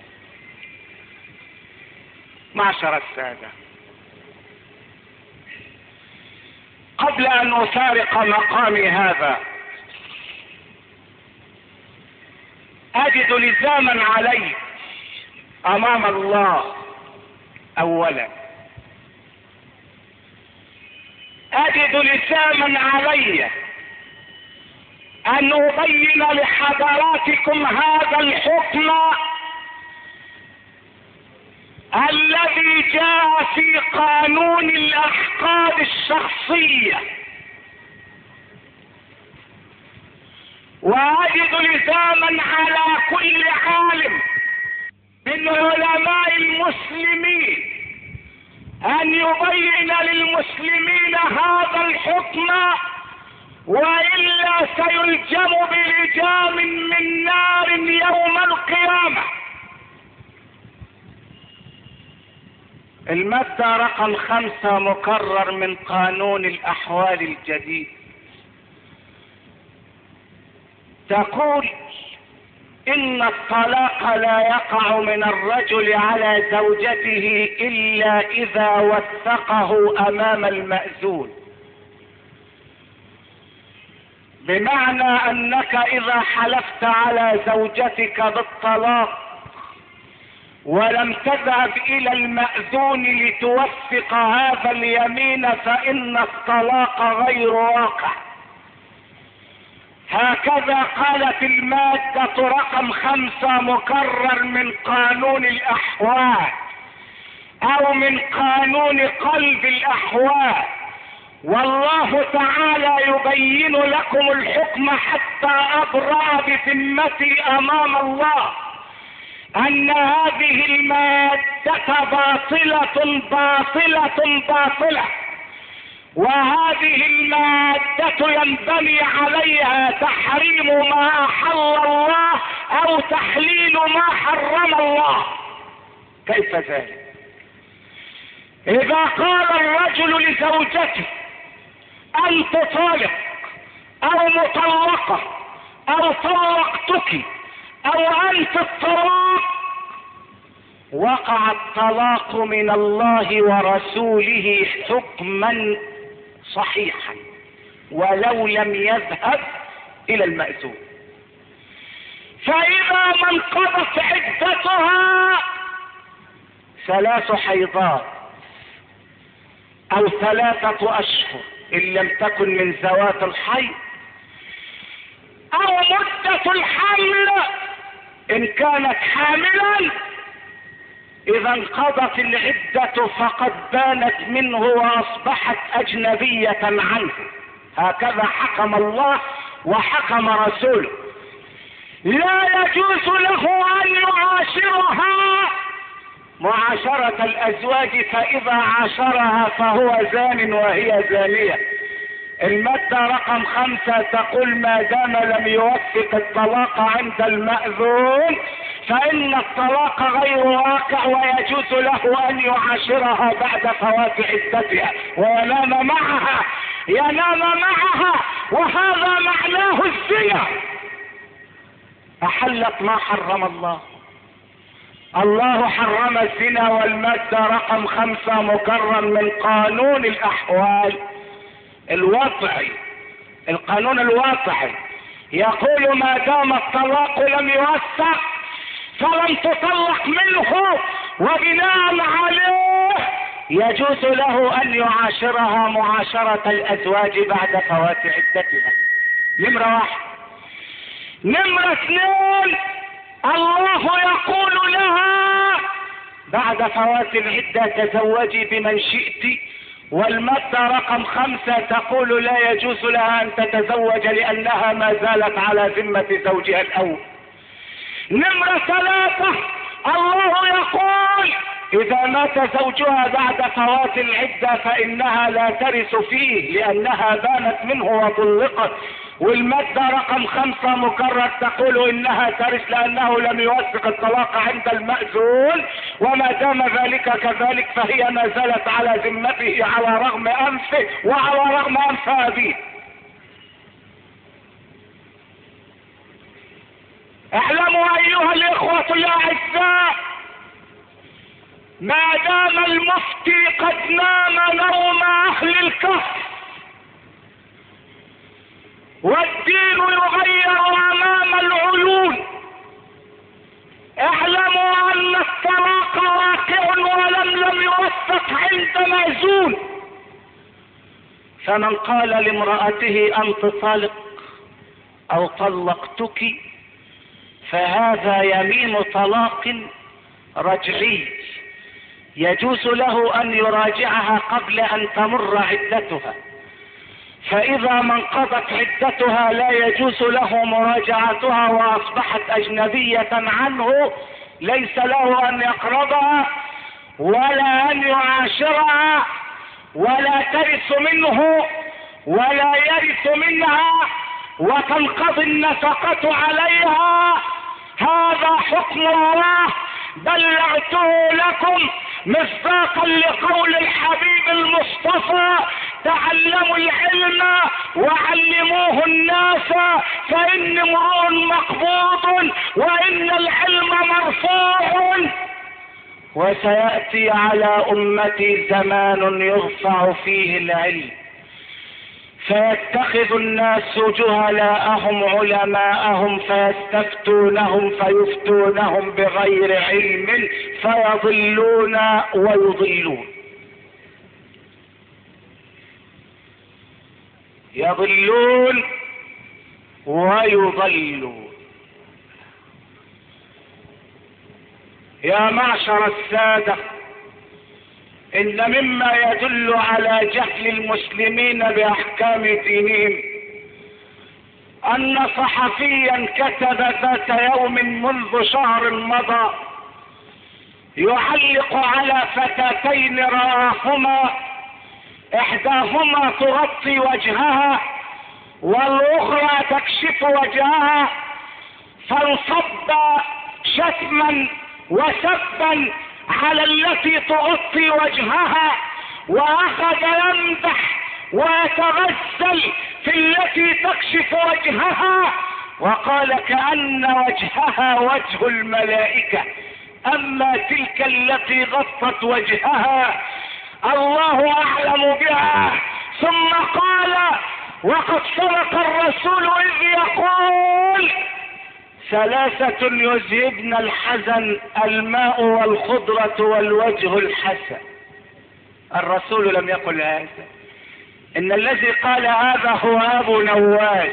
معشر السادة، قبل أن أفارق مقامي هذا أجد لزاما علي أمام الله. أولا أجد لزاما علي أن أبين لحضراتكم هذا الحكم الذي جاء في قانون الأحقاد الشخصية، وأجد لزاما على كل عالم من علماء المسلمين أن يبين للمسلمين هذا الحكم وإلا سيلجم بلجام من نار يوم القيامة. المادة رقم خمسة مكرر من قانون الأحوال الجديد، تقول إن الطلاق لا يقع من الرجل على زوجته إلا إذا وثقه أمام المأذون، بمعنى أنك إذا حلفت على زوجتك بالطلاق ولم تذهب إلى المأذون لتوثق هذا اليمين فإن الطلاق غير واقع. هكذا قالت المادة رقم خمسة مكرر من قانون الأحوال أو من قانون قلب الأحوال. والله تعالى يبين لكم الحكم حتى أبرأ بذمتي أمام الله أن هذه المادة باطلة باطلة باطلة، وهذه المادة ينبني عليها تحريم ما أحل الله أو تحليل ما حرم الله. كيف ذلك؟ إذا قال الرجل لزوجته أنت طالق أو مطلقة أو طلقتك أو أنت الطلاق، وقع الطلاق من الله ورسوله حكما صحيحا ولو لم يذهب إلى المأذون. فإذا ما انقضت عدتها ثلاث حيضات أو ثلاثة أشهر إن لم تكن من ذوات الحيض، أو مدة الحمل إن كانت حاملا، إذا انقضت العدة فقد بانت منه وأصبحت أجنبية عنه. هكذا حكم الله وحكم رسوله. لا يجوز له أن يعاشرها معاشرة الأزواج، فإذا عاشرها فهو زان وهي زانية. المادة رقم خمسة تقول ما دام لم يوثق الطلاق عند المأذون فإن الطلاق غير واقع، ويجوز له أن يعاشرها بعد فوات عدتها وينام معها ينام معها وهذا معناه الزنا. أحلت ما حرم الله. الله حرم الزنا. والمادة رقم خمسة مكرر من قانون الأحوال الوضعي، القانون الوضعي يقول ما دام الطلاق لم يوثق فلم تطلق منه، وبناء عليه يجوز له أن يعاشرها معاشرة الأزواج بعد فوات عدتها. نمرة واحد. نمرة اثنين، الله يقول لها بعد فوات العدة تزوجي بمن شئت. والمادة رقم خمسة تقول لا يجوز لها أن تتزوج لأنها ما زالت على ذمة زوجها الأول. نمرة ثلاثة، الله يقول إذا مات زوجها بعد فوات العدة فإنها لا ترث فيه لأنها بانت منه وطلقت. والمادة رقم خمسة مكرر تقول إنها ترث لأنه لم يوثق الطلاق عند المأذون، وما دام ذلك كذلك فهي ما زالت على ذمته على رغم أنفه وعلى رغم أنف أبيه. اعلموا أيها الإخوة الأعزاء، ما دام المفتي قد نام نوم أهل الكهف والدين يغير أمام العيون، اعلموا أن الطلاق واقع ولم لم يوثق عند مأذون. فمن قال لامرأته أنت طالق أو طلقتك فهذا يمين طلاق رجعي، يجوز له أن يراجعها قبل أن تمر عدتها. فإذا ما انقضت عدتها لا يجوز له مراجعتها وأصبحت أجنبية عنه، ليس له أن يقربها ولا أن يعاشرها ولا ترث منه ولا يرث منها وتنقضي النفقة عليها. هذا حكم الله بلغته لكم مصداقا لقول الحبيب المصطفى: تعلموا العلم وعلموه الناس فإن امرؤ مقبوض وإن العلم مرفوع. وسيأتي على أمتي زمان يرفع فيه العلم فيتخذ الناس جهلاءهم علماءهم فيستفتونهم فيفتونهم بغير علم فيضلون ويضلون. يضلون ويضلون. يا معشر السادة، إن مما يدل على جهل المسلمين بأحكام دينهم أن صحفيا كتب ذات يوم منذ شهر مضى يعلق على فتاتين رآهما إحداهما تغطي وجهها والأخرى تكشف وجهها، فانصب شتما وسبا على التي تغطي وجهها واخذ يمدح ويتغزل في التي تكشف وجهها، وقال كأن وجهها وجه الملائكة، اما تلك التي غطت وجهها الله اعلم بها. ثم قال: وقد صدق الرسول اذ يقول: ثلاثة يذهبن الحزن، الماء والخضرة والوجه الحسن. الرسول لم يقل هذا، إن الذي قال هذا هو أبو نواس،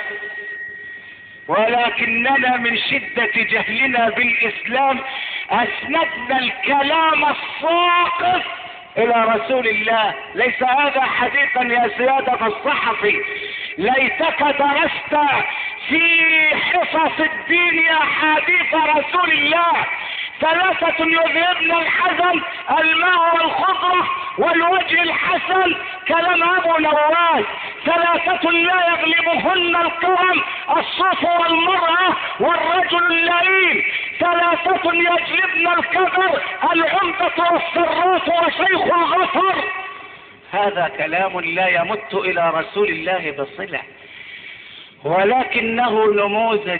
ولكننا من شدة جهلنا بالإسلام أسندنا الكلام الساقط إلى رسول الله. ليس هذا حديثا يا سيادة الصحفي، ليتك درست في حصص الدين أحاديث رسول الله. ثلاثة يذهبن الحزن، الماء والخضرة والوجه الحسن، كلام أبو نواس. ثلاثة لا يغلبهن الكرم، الصوف والمرأة والرجل اللئيم. ثلاثة يجلبن الكبر، العمدة والسراف وشيخ الغفر. هذا كلام لا يمت إلى رسول الله بصلة، ولكنه نموذج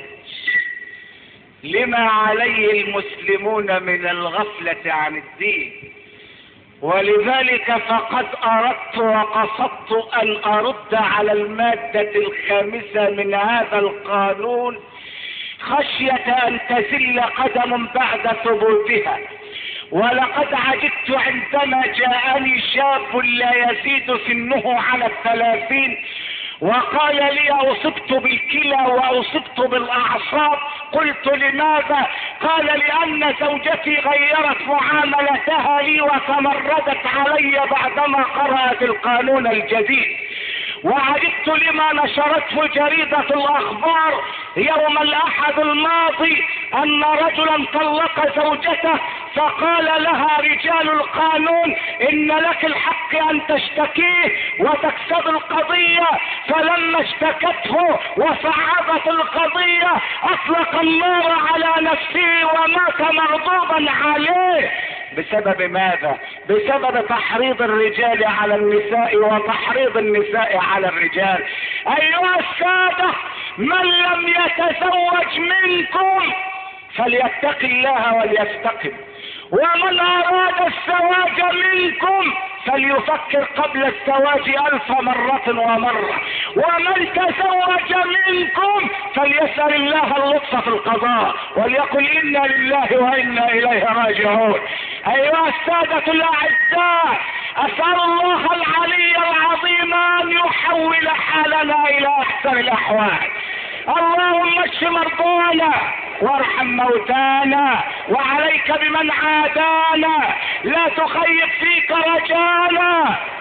لما عليه المسلمون من الغفلة عن الدين. ولذلك فقد أردت وقصدت أن أرد على المادة الخامسة من هذا القانون خشية أن تزل قدم بعد ثبوتها. ولقد عجبت عندما جاءني شاب لا يزيد سنه على الثلاثين وقال لي: أصبت بالكلى وأصبت بالأعصاب. قلت: لماذا؟ قال: لأن زوجتي غيرت معاملتها لي وتمردت علي بعدما قرأت القانون الجديد. وعجبت لما نشرته جريدة الأخبار يوم الأحد الماضي أن رجلا طلق زوجته فقال لها رجال القانون: إن لك الحق أن تشتكيه وتكسب القضية. فلما اشتكته وصعبت القضية أطلق النار على نفسه ومات مغضوبا عليه. بسبب ماذا؟ بسبب تحريض الرجال على النساء وتحريض النساء على الرجال. أيها السادة، من لم يتزوج منكم فليتق الله وليستقم، ومن أراد الزواج منكم فليفكر قبل الزواج ألف مرة ومرة، ومن تزوج منكم فليسأل الله اللطف في القضاء وليقل إنا لله وإنا إليه راجعون. أيها السادة الأعزاء، أسأل الله العلي العظيم أن يحول حالنا إلى أحسن الأحوال. اللهم اشف مرضانا وارحم موتانا، وعليك بمن عادانا، لا تخيب فيك رجانا.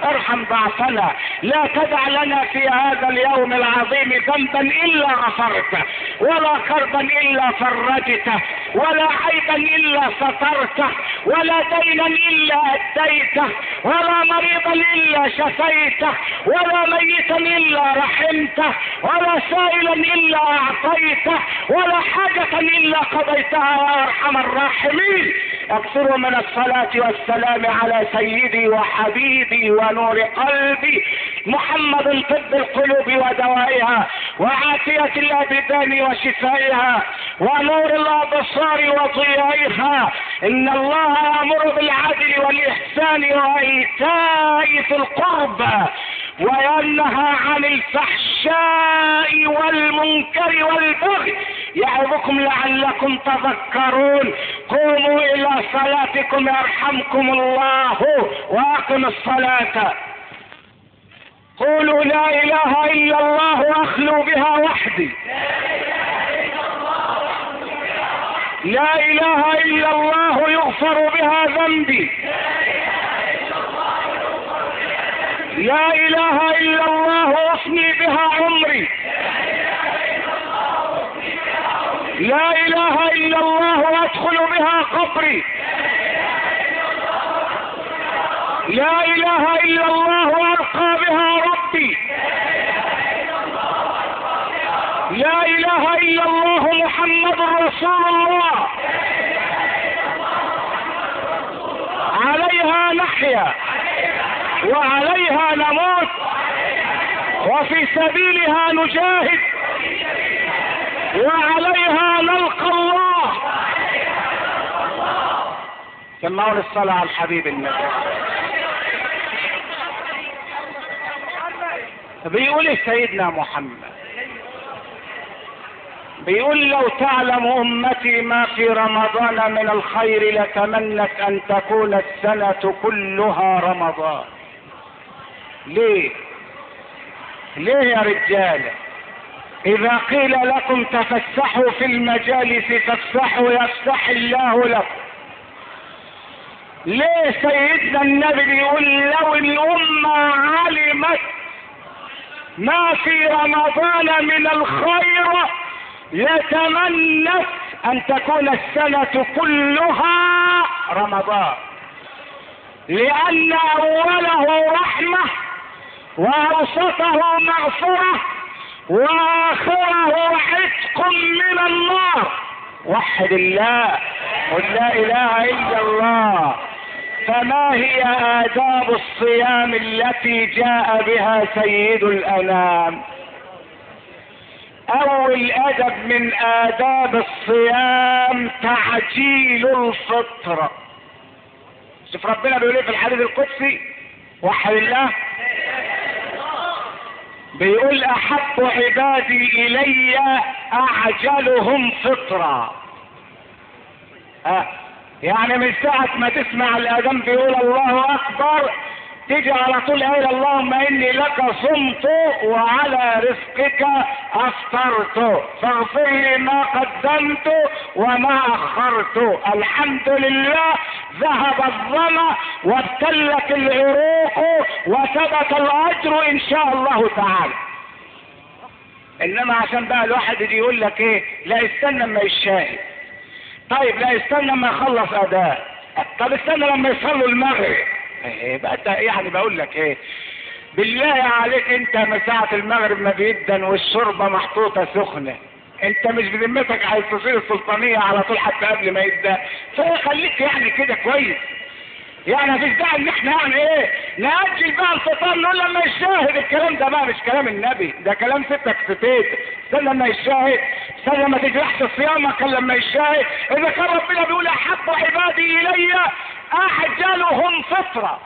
ارحم ضعفنا، لا تدع لنا في هذا اليوم العظيم ذنبا الا غفرته، ولا كربا الا فرجته، ولا عيبا الا سترته، ولا دينا الا اديته، ولا مريضا الا شفيته، ولا ميتا الا رحمته، ولا سائلا الا اعطيته، ولا حاجة الا قضيتها يا ارحم الراحمين. اكثروا من الصلاة والسلام على سيدي وحبيبي ونور قلبي محمد طب القلوب ودوائها، وعافية الابدان وشفائها، ونور الابصار وضيائها. ان الله يأمر بالعدل والاحسان وايتاء ذي القربى، وينهى عن الفحشاء والمنكر والبغي، يعظكم لعلكم تذكرون. قوموا الى صلاتكم يرحمكم الله، واقم الصلاة. قولوا لا اله الا الله واخلوا بها وحدي، لا اله الا الله يغفر بها ذنبي، لا اله الا الله افني بها عمري، لا اله الا الله ادخل بها قبري، لا اله الا الله القى بها ربي، لا اله الا الله محمد رسول الله. عليها نحيا وعليها نموت، وفي سبيلها نجاهد، وعليها نلقى الله. سمعوا الصلاة على الحبيب النبي. بيقول سيدنا محمد، بيقول لو تعلم امتي ما في رمضان من الخير لتمنت ان تكون السنة كلها رمضان. ليه ليه يا رجالة؟ اذا قيل لكم تفسحوا في المجالس فافسحوا يفسح الله لكم. ليه سيدنا النبي بيقول لو الامة علمت ما في رمضان من الخير لتمنت ان تكون السنة كلها رمضان، لان اوله رحمة واوسطه مغفرة واخره عتق من النار. وحد الله، قل لا اله الا الله. فما هي آداب الصيام التي جاء بها سيد الأنام؟ أول أدب من آداب الصيام تعجيل الفطر. شوف ربنا بيقول ايه في الحديث القدسي، وحد الله، بيقول أحب عبادي إلي أعجلهم فطرا. أه يعني من ساعة ما تسمع الأذان بيقول الله أكبر تيجي على طول قايل اللهم إني لك صمت وعلى رزقك أفطرت فاغفر لي ما قدمت وما أخرت. الحمد لله ذهب الظمأ وابتلت العروق وثبت الأجر إن شاء الله تعالى. إنما عشان بقى الواحد يجي يقول لك إيه، لا استنى اما يشاهد، طيب لا استنى لما يخلص اداء، طب استنى لما يصلوا المغرب. ايه بقى يعني بقول لك ايه، بالله عليك انت من ساعة المغرب ما بيدن والشوربة محطوطة سخنة، انت مش بذمتك عايز تصير السلطانية على طول حتى قبل ما يبدأ، فخليك يعني كده كويس. يعني مفيش داعي ان احنا يعني ايه نأجل بقى الفطار نقول لما يشاهد. الكلام ده بقى مش كلام النبي، ده كلام ستك ستيت. استنى لما يشاهد، استنى لما تجرحش صيامك لما يشاهد. اذا كان ربنا بيقول احب عبادي الي اعجلهم فطرة،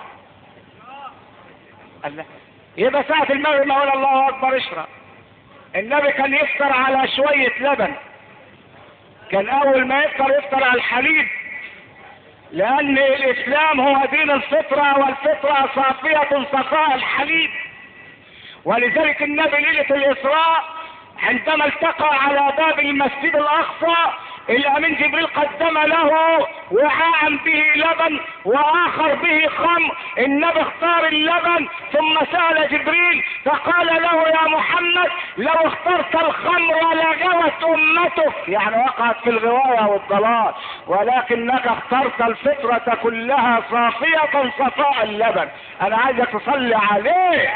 الله يبقى ساعة المغرب ما اقول الله اكبر اشرب. النبي كان يفطر على شوية لبن، كان اول ما يفطر يفطر على الحليب، لأن الإسلام هو دين الفطرة، والفطرة صافية صفاء الحليب. ولذلك النبي ليلة الإسراء عندما التقى على باب المسجد الأقصى الامين جبريل قدم له وعاء به لبن واخر به خمر. النبي اختار اللبن ثم سأل جبريل فقال له يا محمد لو اخترت الخمر لغوت امتك، يعني وقعت في الغواية والضلال، ولكنك اخترت الفطرة كلها صافية صفاء اللبن. انا عايزك تصلي عليه.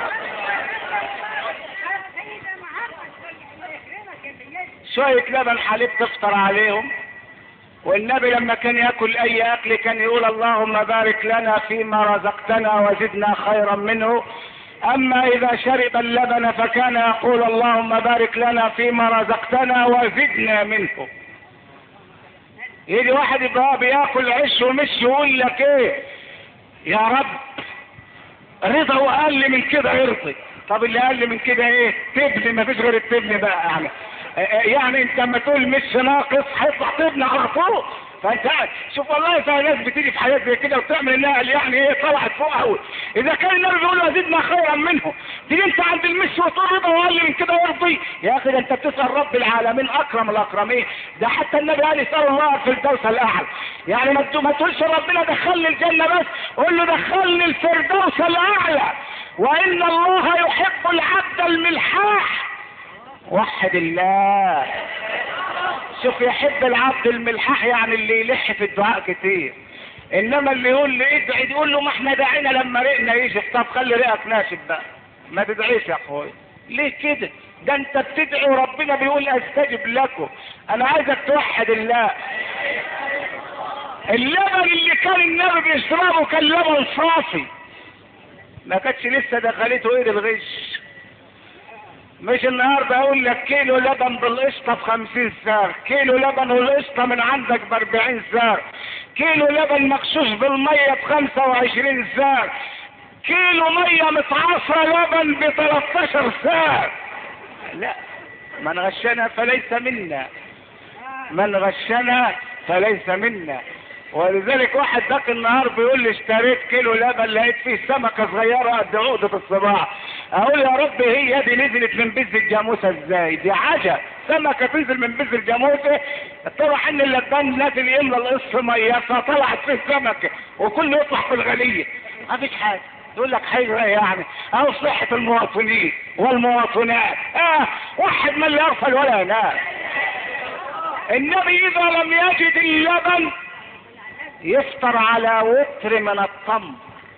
شوية لبن حليب تفطر عليهم. والنبي لما كان يأكل اي اكل كان يقول اللهم بارك لنا فيما رزقتنا وزدنا خيرا منه. اما اذا شرب اللبن فكان يقول اللهم بارك لنا فيما رزقتنا وزدنا منه. يجي واحد يبقى بياكل عيش ومش يقول لك ايه يا رب رضا واقل من كده يرضي. طب اللي اقل من كده ايه؟ تبني، ما فيش غير التبني بقى. يعني يعني انت لما تقول مش ناقص هيطلع تبني على طول. فانت شوف والله في ناس بتيجي في حياه زي كده وتعمل انها يعني ايه طلعت فوق قوي. اذا كان النبي بيقول وزدنا خيرا منه، تيجي انت عند المش وتقول رضا واقل من كده يرضي؟ يا اخي ده انت بتسال رب العالمين اكرم الاكرمين. ده حتى النبي قال يسال الله في الفردوس الاعلى. يعني ما تقولش ربنا دخلني الجنه بس، قول له دخلني الفردوس الاعلى. وان الله يحب العبد الملحاح. وحد الله. شوف يحب العبد الملحاح يعني اللي يلح في الدعاء كتير. انما اللي يقول لي ادعي يقول له ما احنا دعينا لما رقنا يجي. طب خلي رقك ناشف بقى، ما تدعيش يا اخويا. ليه كده؟ ده انت بتدعي وربنا بيقول استجب لكم. انا عايزك توحد الله. اللبن اللي كان النبي بيشربه كان لبن صافي، ما كانتش لسه دخلته ايد الغش. مش النهارده اقول لك كيلو لبن بالقشطه بخمسين سعر، كيلو لبن والقشطه من عندك باربعين سعر، كيلو لبن مغشوش بالميه بخمسه وعشرين سعر، كيلو ميه متعصره لبن بتلاتاشر سعر. لا، من غشنا فليس منا، من غشنا فليس منا. ولذلك واحد ذاك النهار بيقول لي اشتريت كيلو لبن لقيت فيه سمكه صغيره قد عقده الصباع. اقول يا رب هي دي نزلت من بز الجاموسه ازاي؟ دي عجب، سمكه تنزل من بز الجاموسه. طلع ان اللبان نازل يملى القص ميه فطلعت فيه سمكه وكله يطلع في الغليه. ما فيش حاجه. يقول لك حاجه يعني اهو صحه المواطنين والمواطنات. اه واحد من لا يغفل ولا ينام. النبي اذا لم يجد اللبن يفطر على وتر من التمر،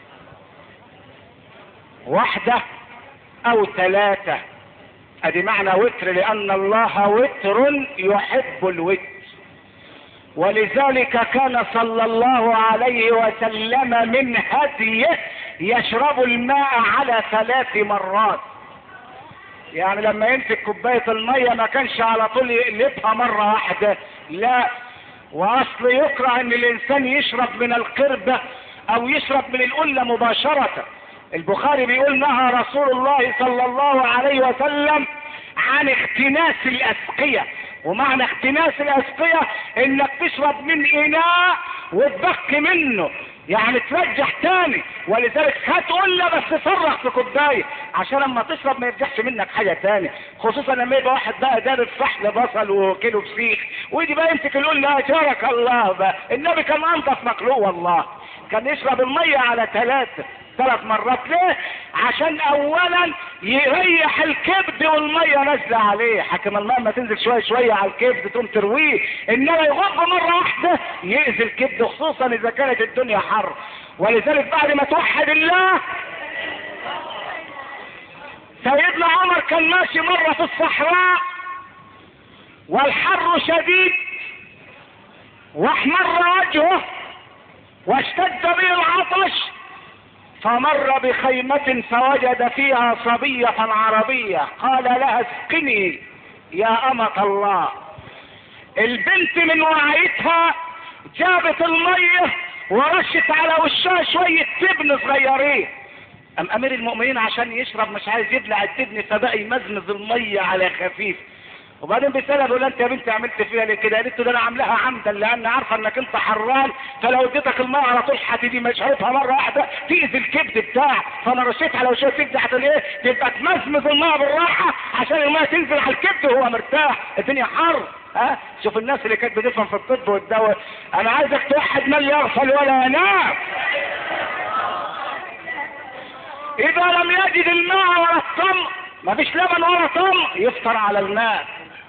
واحدة او ثلاثة. ادي معنى وتر، لان الله وتر يحب الوتر. ولذلك كان صلى الله عليه وسلم من هديه يشرب الماء على ثلاث مرات. يعني لما يمسك كوباية المية ما كانش على طول يقلبها مرة واحدة، لا. واصل يكره ان الانسان يشرب من القربة او يشرب من القلة مباشرة. البخاري بيقول نهى رسول الله صلى الله عليه وسلم عن اختناس الاسقية. ومعنى اختناس الاسقية انك تشرب من اناء وتبقي منه، يعني ترجح تاني. ولذلك هات قلة بس صرخ في كوبايه عشان لما تشرب ما يرجعش منك حاجه تاني. خصوصا لما يبقى واحد بقى دارب فحل بصل وكيلو فسيخ ويجي بقى يمسك القلة اجرك الله بقى. النبي كان انضف مخلوق والله، كان يشرب الميه على ثلاثه ثلاث مرات. ليه؟ عشان اولا يريح الكبد والميه نازله عليه. حكم الماء ما تنزل شويه شويه على الكبد تقوم ترويه، انما يغض مره واحده يأذي الكبد، خصوصا اذا كانت الدنيا حر. ولذلك بعد ما توحد الله، سيدنا عمر كان ماشي مره في الصحراء والحر شديد واحمر وجهه واشتد به العطش، فمر بخيمة فوجد فيها صبية عربية قال لها اسقني يا أمة الله. البنت من وعيتها جابت المية ورشت على وشها شوية تبن صغيرين. أم أمير المؤمنين عشان يشرب مش عايز يبلع التبن فبقى يمزمز المية على خفيف. وبعدين بيسألها بيقول انت يا بنتي عملت فيها ليه كده؟ قالت له ده انا عاملاها عمدا لان عارفه انك انت حران، فلو اديتك الماء على طول هتيجي مشعرتها مره واحده تاذي الكبد بتاعك، فانا رشيت على وشها الكبد عشان ايه؟ تبقى تمزمز الماء بالراحه عشان الماء تنزل على الكبد وهو مرتاح. الدنيا حر. ها شوف الناس اللي كانت بتفهم في الطب والدواء. انا عايزك توحد من يغفل ولا ينام. اذا لم يجد الماء ولا التمر، مفيش لبن ولا تمر، يفطر على الماء.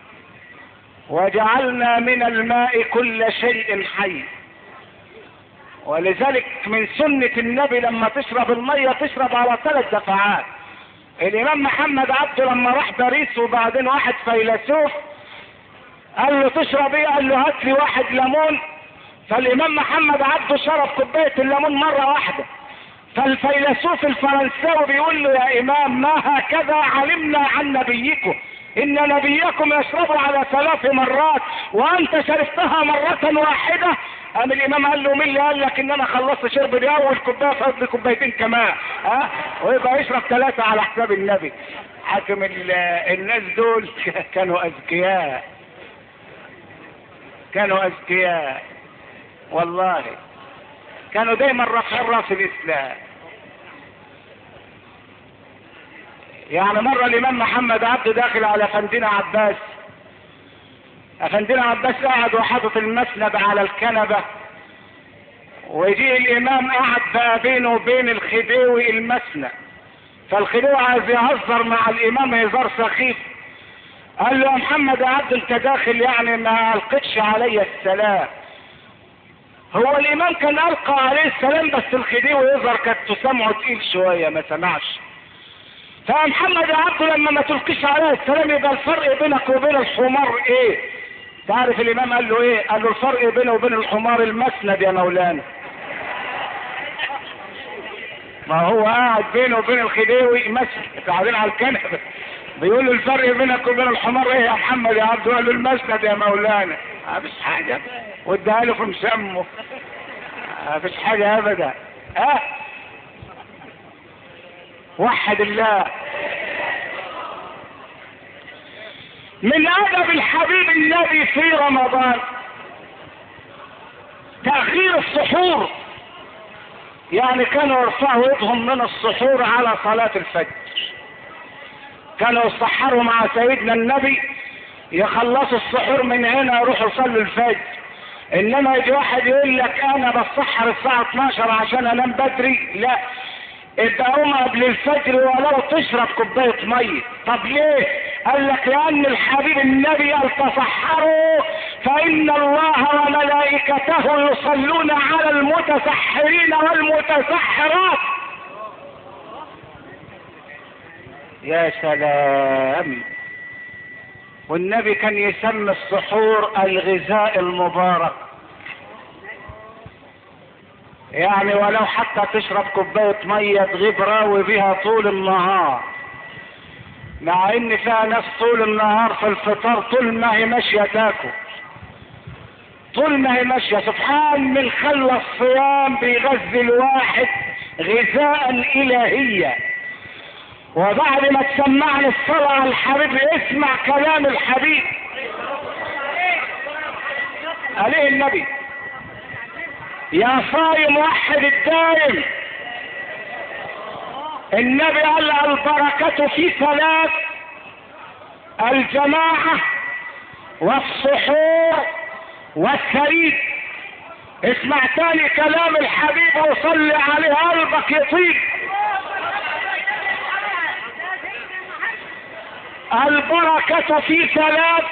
وجعلنا من الماء كل شيء حي. ولذلك من سنة النبي لما تشرب المية تشرب على ثلاث دفعات. الامام محمد عبده لما راح باريس وبعدين واحد فيلسوف قال له تشرب ايه؟ قال له هات لي واحد ليمون. فالامام محمد عبده شرب كوباية الليمون مرة واحدة. فالفيلسوف الفرنساوي بيقول له يا امام ما هكذا علمنا عن نبيكم، ان نبيكم يشرب على ثلاث مرات وانت شربتها مرة واحدة. قام الامام قال له مين اللي قال لك ان انا خلصت شرب دي اول كوبايه فاضل كوبايتين كمان؟ ها ويبقى يشرب ثلاثه على حساب النبي. حاكم الناس دول كانوا اذكياء، كانوا اذكياء والله، كانوا دايما رافعين راس الاسلام. يعني مره الامام محمد عبده داخل على افندينا عباس، افندينا عباس قاعد وحاطط المسند على الكنبه، ويجي الامام قاعد بقى بينه وبين الخديوي المسند. فالخديوي عايز يهزر مع الامام هزار سخيف، قال له يا محمد عبد انت داخل يعني ما القتش علي السلام. هو الامام كان القى عليه السلام بس الخديوي يظهر كانت سمعه تقيل شويه ما سمعش. فمحمد عبده لما ما تلقيش عليه السلام يبقى الفرق بينك وبين الحمار ايه؟ تعرف الامام قال له ايه؟ قال له الفرق بينه وبين الحمار المسند يا مولانا. ما هو قاعد بينه وبين الخديوي مسند قاعدين على الكنبه، بيقول له الفرق بينك وبين الحمار ايه يا محمد يا عبده؟ قال له المسند يا مولانا. مفيش حاجه، واداها له في مسمه، مفيش حاجه ابدا. ها أه؟ وحد الله. من ادب الحبيب الذي في رمضان تأخير السحور. يعني كانوا يرفعوا يدهم من السحور على صلاة الفجر، كانوا يسحروا مع سيدنا النبي، يخلصوا السحور من هنا يروحوا يصلوا الفجر. انما يجي واحد يقول لك انا بسحر الساعة اتناشر عشان انام بدري، لا ابقى قوم قبل الفجر ولو تشرب كوبايه ميه. طب ليه؟ قال لك لان الحبيب النبي قال تسحروا فان الله وملائكته يصلون على المتسحرين والمتسحرات. يا سلام. والنبي كان يسمي السحور الغذاء المبارك، يعني ولو حتى تشرب كوباية مية تغيب راوي بيها طول النهار، مع ان فيها ناس طول النهار في الفطار طول ما هي ماشية تاكل، طول ما هي ماشية. سبحان من خلى الصيام بيغذي الواحد غذاء الهيا. وبعد ما تسمعني الصلاة على الحبيب اسمع كلام الحبيب عليه النبي. يا صايم وحد الدائم، النبي قال البركة في ثلاث: الجماعة والسحور والثريد. اسمع تاني كلام الحبيب وصلي عليه قلبك يطيب. البركة في ثلاث: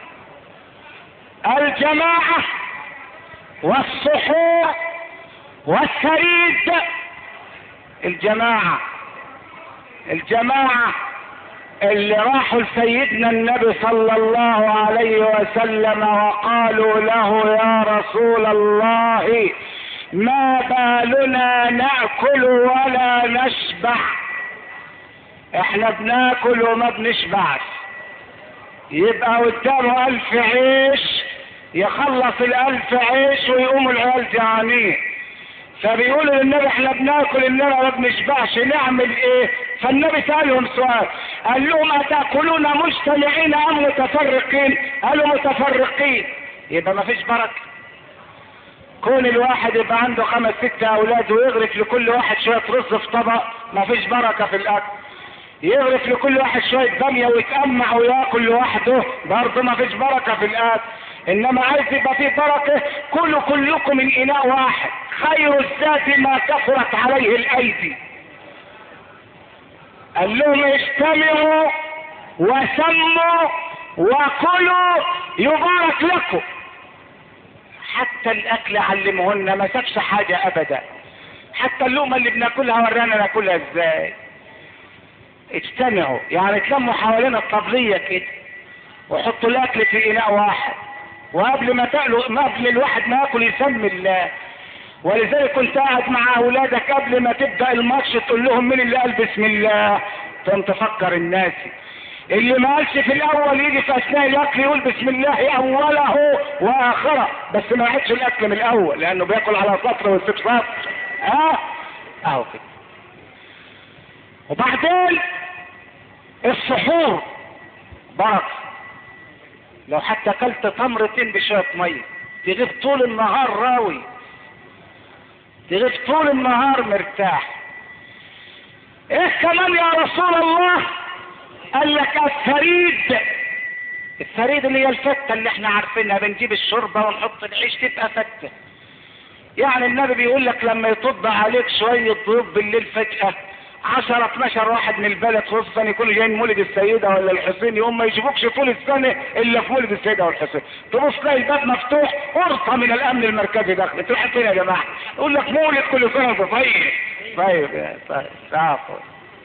الجماعة والسحور والثريد. الجماعة الجماعة اللي راحوا لسيدنا النبي صلى الله عليه وسلم وقالوا له يا رسول الله ما بالنا نأكل ولا نشبع، احنا بناكل وما بنشبعش. يبقى قدامه الف عيش يخلص الالف عيش ويقوم العيال جعانين، فبيقولوا للنبي احنا بناكل اننا ما بنشبعش نعمل ايه؟ فالنبي سألهم سؤال، قال لهم اتاكلون مجتمعين ام متفرقين؟ قالوا متفرقين. يبقى ما فيش بركه. كون الواحد يبقى عنده خمس ست اولاد ويغرف لكل واحد شويه رز في طبق، ما فيش بركه في الاكل. يغرف لكل واحد شوية بامية ويتأمع وياكل لوحده، برضه ما فيش بركة في الأكل. إنما عايز يبقى فيه بركة، كلوا كلكم من إناء واحد، خير الزاد ما كثرت عليه الأيدي. قال لهم اجتمعوا وسموا وكلوا يبارك لكم. حتى الأكل علمهن، ما سابش حاجة أبدا. حتى اللقمة اللي بناكلها ورانا ناكلها ازاي. اجتمعوا يعني اتلموا حوالين الطبلية كده وحطوا الاكل في اناء واحد، وقبل ما تاكلوا، ما قبل الواحد ما ياكل يسمي الله. ولذلك كنت قاعد مع اولادك قبل ما تبدا الماتش تقول لهم مين اللي قال بسم الله، تقوم تفكر الناس اللي ما قالش في الاول يجي في اثناء الاكل يقول بسم الله اوله واخره، بس ما يعدش الاكل من الاول لانه بياكل على سطر ويسيب سطر. اه اهو كده. وبعدين السحور بركه. لو حتى اكلت تمرتين بشويه ميه تغيب طول النهار راوي، تغيب طول النهار مرتاح. ايه كمان يا رسول الله؟ قال لك الثريد. الثريد اللي هي الفتة اللي احنا عارفينها، بنجيب الشوربة ونحط العيش تبقى فتة. يعني النبي بيقول لك لما يطب عليك شوية ضيوف بالليل فجأة، عشرة اتناشر واحد من البلد خصوصا يكونوا جايين مولد السيدة ولا الحسين، يقوم ما يشوفوكش طول السنة الا في مولد السيدة والحسين. تبص تلاقي الباب مفتوح، ورطة من الامن المركزي داخل، تروح فين يا جماعة؟ يقول لك مولد كل سنة وانت طيب. طيب يا طيب تعرفوا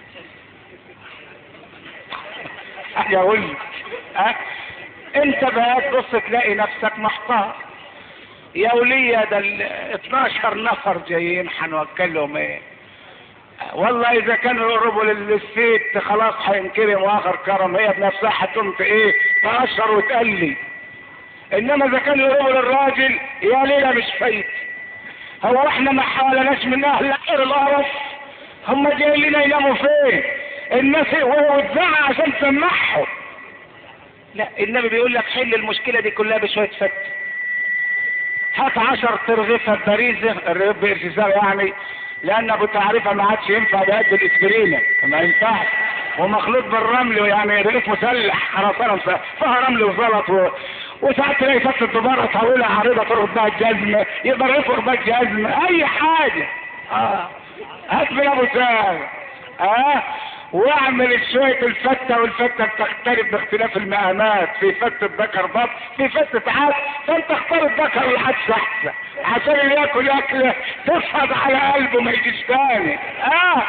حاجة اقول لك ها، انت بقى تبص تلاقي نفسك محتار. يا ولية ده ال اتناشر نفر جايين هنوكلهم ايه؟ والله اذا كانوا يقربوا للست خلاص هينكرم واخر كرم، هي بنفسها هتقوم ايه تقشر وتقلي. انما اذا كانوا يقربوا للراجل يا ليلة مش فايت. هو احنا ما حاولناش من اهل غير القرف؟ هم جايين لنا يناموا فين؟ الناس وهو اتزعق عشان تسمعهم. لا، النبي بيقول لك حل المشكلة دي كلها بشوية فت. هات عشر ترغيفة باريزة، الرغيف بارتزاق يعني، لان ابو تعريفة ما عادش ينفع بقد الاسبرينة، ما ينفعش، ومخلوط بالرمل يعني رغيف مسلح خرسانة فيها رمل وزلط و... وساعات تلاقي فتة دبارة طويلة عريضة تربط بها الجزمة، يقدر يفرق بها الجزمة، اي حاجة. اه هات من ابو سام اه واعمل شوية الفتة، والفتة بتختلف باختلاف المقامات، في فتة ذكر بط، في فتة عدس، فانت اختار الذكر والعدس احسن عشان اللي ياكل اكله تصعد على قلبه ما يجيش تاني. اه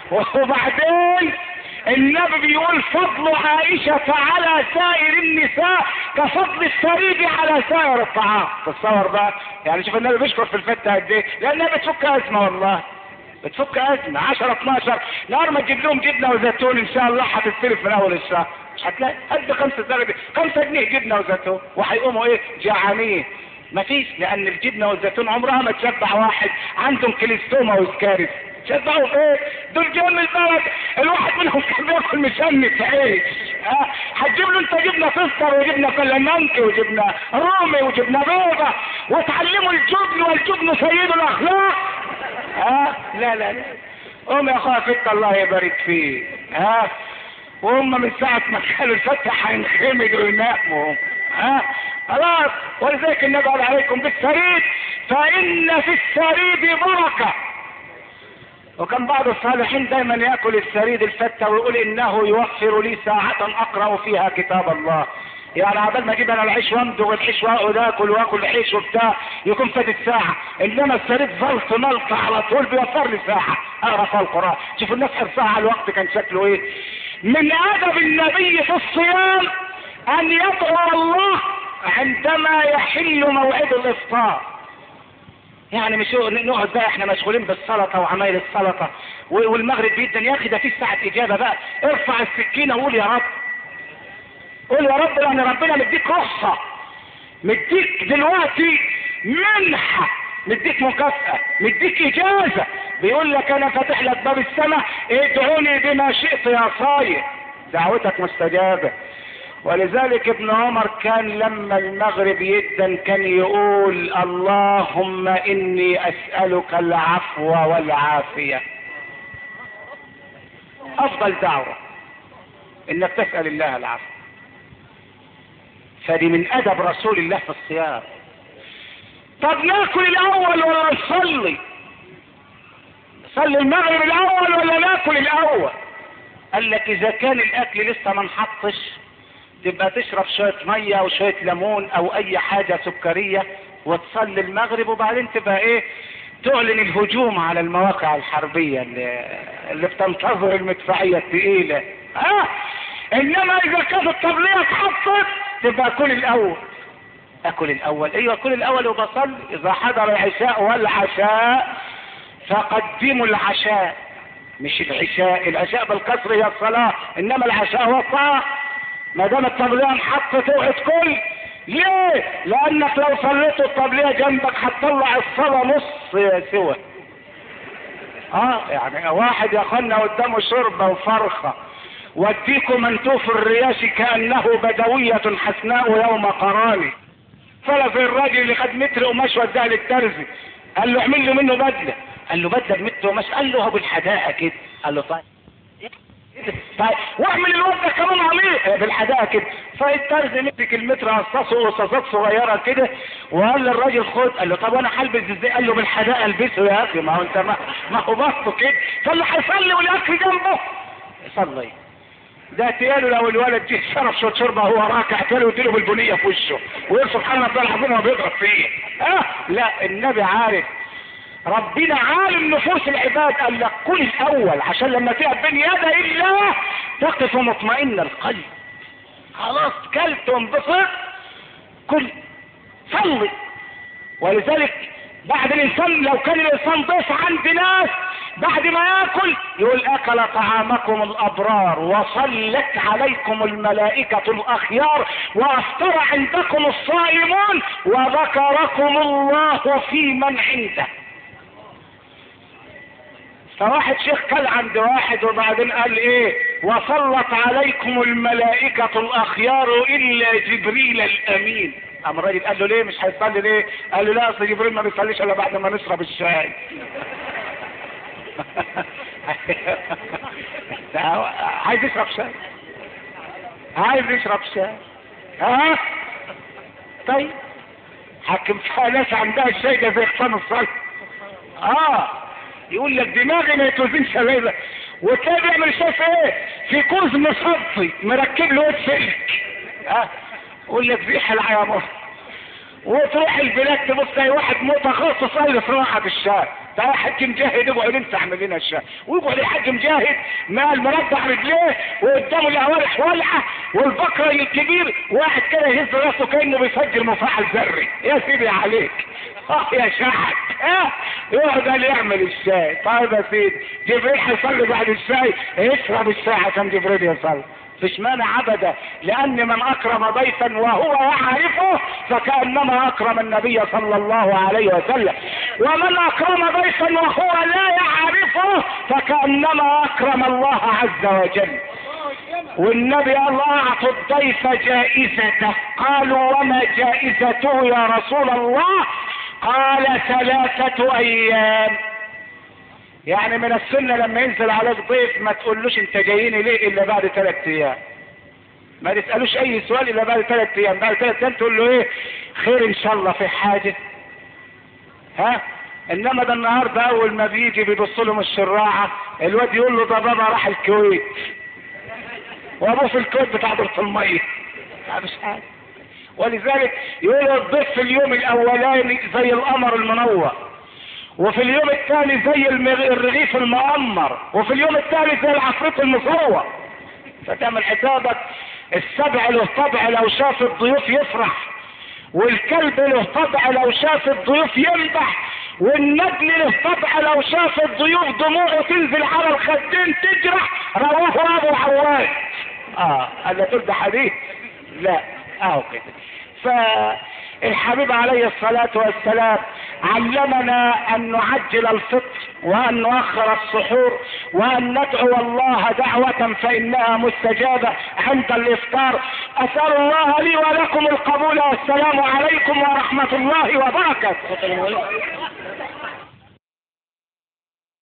وبعدين النبي بيقول فضل عائشة على سائر النساء كفضل الثريد على سائر الطعام. تصور بقى، يعني شوف النبي بيشكر في الفتة قد ايه، لانها بتفك ازمة والله، بتفك ازمه. عشرة اتناشر نهار ما تجيب لهم جبنه وزيتون ان شاء الله هتتصرف من اول الشهر، مش هتلاقي قد خمسة درجة خمسة جنيه جبنه وزيتون، وهيقوموا ايه جعانين. مفيش، لان الجبنه والزيتون عمرها ما تشبع واحد عندهم كليستوما وسكارس. شبعوا ايه؟ دول جايين من البلد الواحد منهم كان بياكل مشمس عيش. ها أه؟ هتجيب له انت جبنه تفطر وجبنه كلامنكي وجبنه رومي وجبنه بيضه وتعلموا الجبن والجبن سيد الاخلاق. ها أه؟ لا لا لا قوم يا اخويا فت الله يبارك فيه. ها أه؟ وهم من ساعه ما كانوا الفتح هينخمدوا ويناموا. ها أه؟ خلاص. ولذلك النبي قال عليكم بالثريد فان في الثريد بركه. وكان بعض الصالحين دايما ياكل الثريد الفتة ويقول انه يوفر لي ساعة اقرأ فيها كتاب الله. يعني عبال ما اجيب انا العيش وامضغ العيش واقعد اكل واكل عيش وبتاع يكون فاتت ساعة، انما الثريد ظلت ملطة على طول بيوفر لي ساعة اقرأ فيها القرآن. شوفوا الناس حرصها على الوقت كان شكله ايه. من ادب النبي في الصيام ان يدعو الله عندما يحل موعد الافطار. يعني مش نقعد بقى احنا مشغولين بالسلطه وعمايل السلطه والمغرب جدا، يا اخي ده في ساعه اجابه بقى. ارفع السكينه وقول يا رب، قول يا رب، لان ربنا مديك رخصه، مديك دلوقتي منحه، مديك مكافاه، مديك اجازه. بيقول لك انا فاتح لك باب السماء ادعوني بما شئت يا صاير، دعوتك مستجابه. ولذلك ابن عمر كان لما المغرب يدن كان يقول اللهم اني اسألك العفو والعافية. افضل دعوة انك تسأل الله العفو. فدي من ادب رسول الله في الصيام. طب ناكل الاول ولا نصلي؟ صلي المغرب الاول ولا ناكل الاول؟ قال لك اذا كان الاكل لسه ما انحطش تبقى تشرب شوية مية او شوية ليمون او اي حاجة سكرية وتصلي المغرب، وبعدين تبقى ايه تعلن الهجوم على المواقع الحربية اللي, اللي بتنتظر المدفعية الثقيلة. اه انما اذا كانت الطبلية اتحطت تبقى كل الاول. اكل الاول، ايوه كل الاول وبصلي. اذا حضر العشاء والعشاء فقدموا العشاء، مش العشاء. العشاء بالكسر هي الصلاة، انما العشاء هو الطاعة. ما دام الطبلية انحطت اوعى تكل. ليه؟ لانك لو صليت الطبلية جنبك هتطلع الصلاة نص سوا. اه يعني واحد يا اخوانا قدامه شربة وفرخة وديكم منتوف الرياش كأنه بدوية حسناء يوم قراني. فلا في الراجل اللي خد متر قماش وداها للترزي، قال له اعمل له منه بدله. قال له بدله بمتر قماش؟ قال له هو بالحداقه كده. قال له طيب طيب واعمل الوردة كمان عليه بالحداقه كده. فالترزي مسك المتر قصصه قصاصات صغيره كده وقال للراجل خد. قال له طب وانا هلبس ازاي؟ قال له بالحداقه البسه يا اخي، ما هو انت ما, ما هو بسطه كده. فاللي هيصلي والاكل جنبه يصلي. ده تقاله لو الولد جه شرب شويه شربه وهو راكع تقاله واديله بالبنيه في وشه ويقول سبحان الله العظيم وهو بيضرب فيه. اه لا، النبي عارف، ربنا عالم نفوس العباد. قال لك كل الاول عشان لما تقف بين يدي الله تقف مطمئن القلب. خلاص كلت وانبسط كل صلي. ولذلك بعد الانسان لو كان الانسان ضيف عند ناس بعد ما ياكل يقول اكل طعامكم الابرار وصلت عليكم الملائكة الاخيار وافطر عندكم الصائمون وذكركم الله في من عنده. فواحد شيخ كل عند واحد وبعدين قال ايه وصلت عليكم الملائكة الاخيار الا جبريل الامين. قام الراجل قال له ليه مش هيصلي ليه؟ قال له لا اصل جبريل ما بيصليش الا بعد ما نشرب الشاي. عايز يشرب شاي، عايز يشرب شاي. ها طيب حكم فيها ناس عندها الشاي ده زي حصان الصلاة. اه يقول لك دماغي ما يتوزنش ليلة، وتلاقي بيعمل شاي في ايه؟ في كوز مصدي مركب له سلك. اه يقول لك زيح العيامات. وتروح البلاد تبص تلاقي واحد متخصص قال صراحة الشاي، ده حاج مجاهد يقعد انت اعمل لنا الشاي، ويقعد الحاج مجاهد مال مربع رجليه وقدامه الاوارح ولعه والبقره الكبير واحد كده يهز راسه كانه بيسجل مفاعل ذري. يا سيدي عليك اه يا شحت اه يقعد قال يعمل الشاي. طيب يا سيدي جبريل هيصلي بعد الشاي، اشرب الشاي عشان جبريل يصلي. فيش مانع ابدا، لان من اكرم ضيفا وهو يعرفه فكانما اكرم النبي صلى الله عليه وسلم، ومن اكرم ضيفا وهو لا يعرفه فكانما اكرم الله عز وجل. والنبي قال اعطوا الضيف جائزته. قالوا وما جائزته يا رسول الله؟ قال ثلاثة ايام. يعني من السنة لما ينزل عليك ضيف ما تقولوش انت جايين ليه الا بعد ثلاث ايام، ما تسألوش اي سؤال الا بعد ثلاث ايام. بعد ثلاث ايام تقول له ايه خير ان شاء الله في حاجة. ها انما ده النهارده اول ما بيجي بيبص له من الشراعة الواد يقول له ده بابا راح الكويت وابوه في الكويت بتاع دورة المية. مش حاجة. ولذلك يقول الضيف في اليوم الاولاني زي القمر المنور، وفي اليوم الثاني زي الرغيف المؤمر، وفي اليوم الثالث زي العفريت المصور. فتعمل حسابك السبع له طبع لو شاف الضيوف يفرح، والكلب له طبع لو شاف الضيوف ينبح، والنجل له طبع لو شاف الضيوف دموعه تنزل على الخدين تجرح. رواه ابو عواد. اه هذا تقول ده حديث؟ لا اه كده. فالحبيب عليه الصلاة والسلام علمنا ان نعجل الفطر وان نؤخر السحور وان ندعو الله دعوة فانها مستجابة عند الافطار. اسأل الله لي ولكم القبول والسلام عليكم ورحمة الله وبركاته.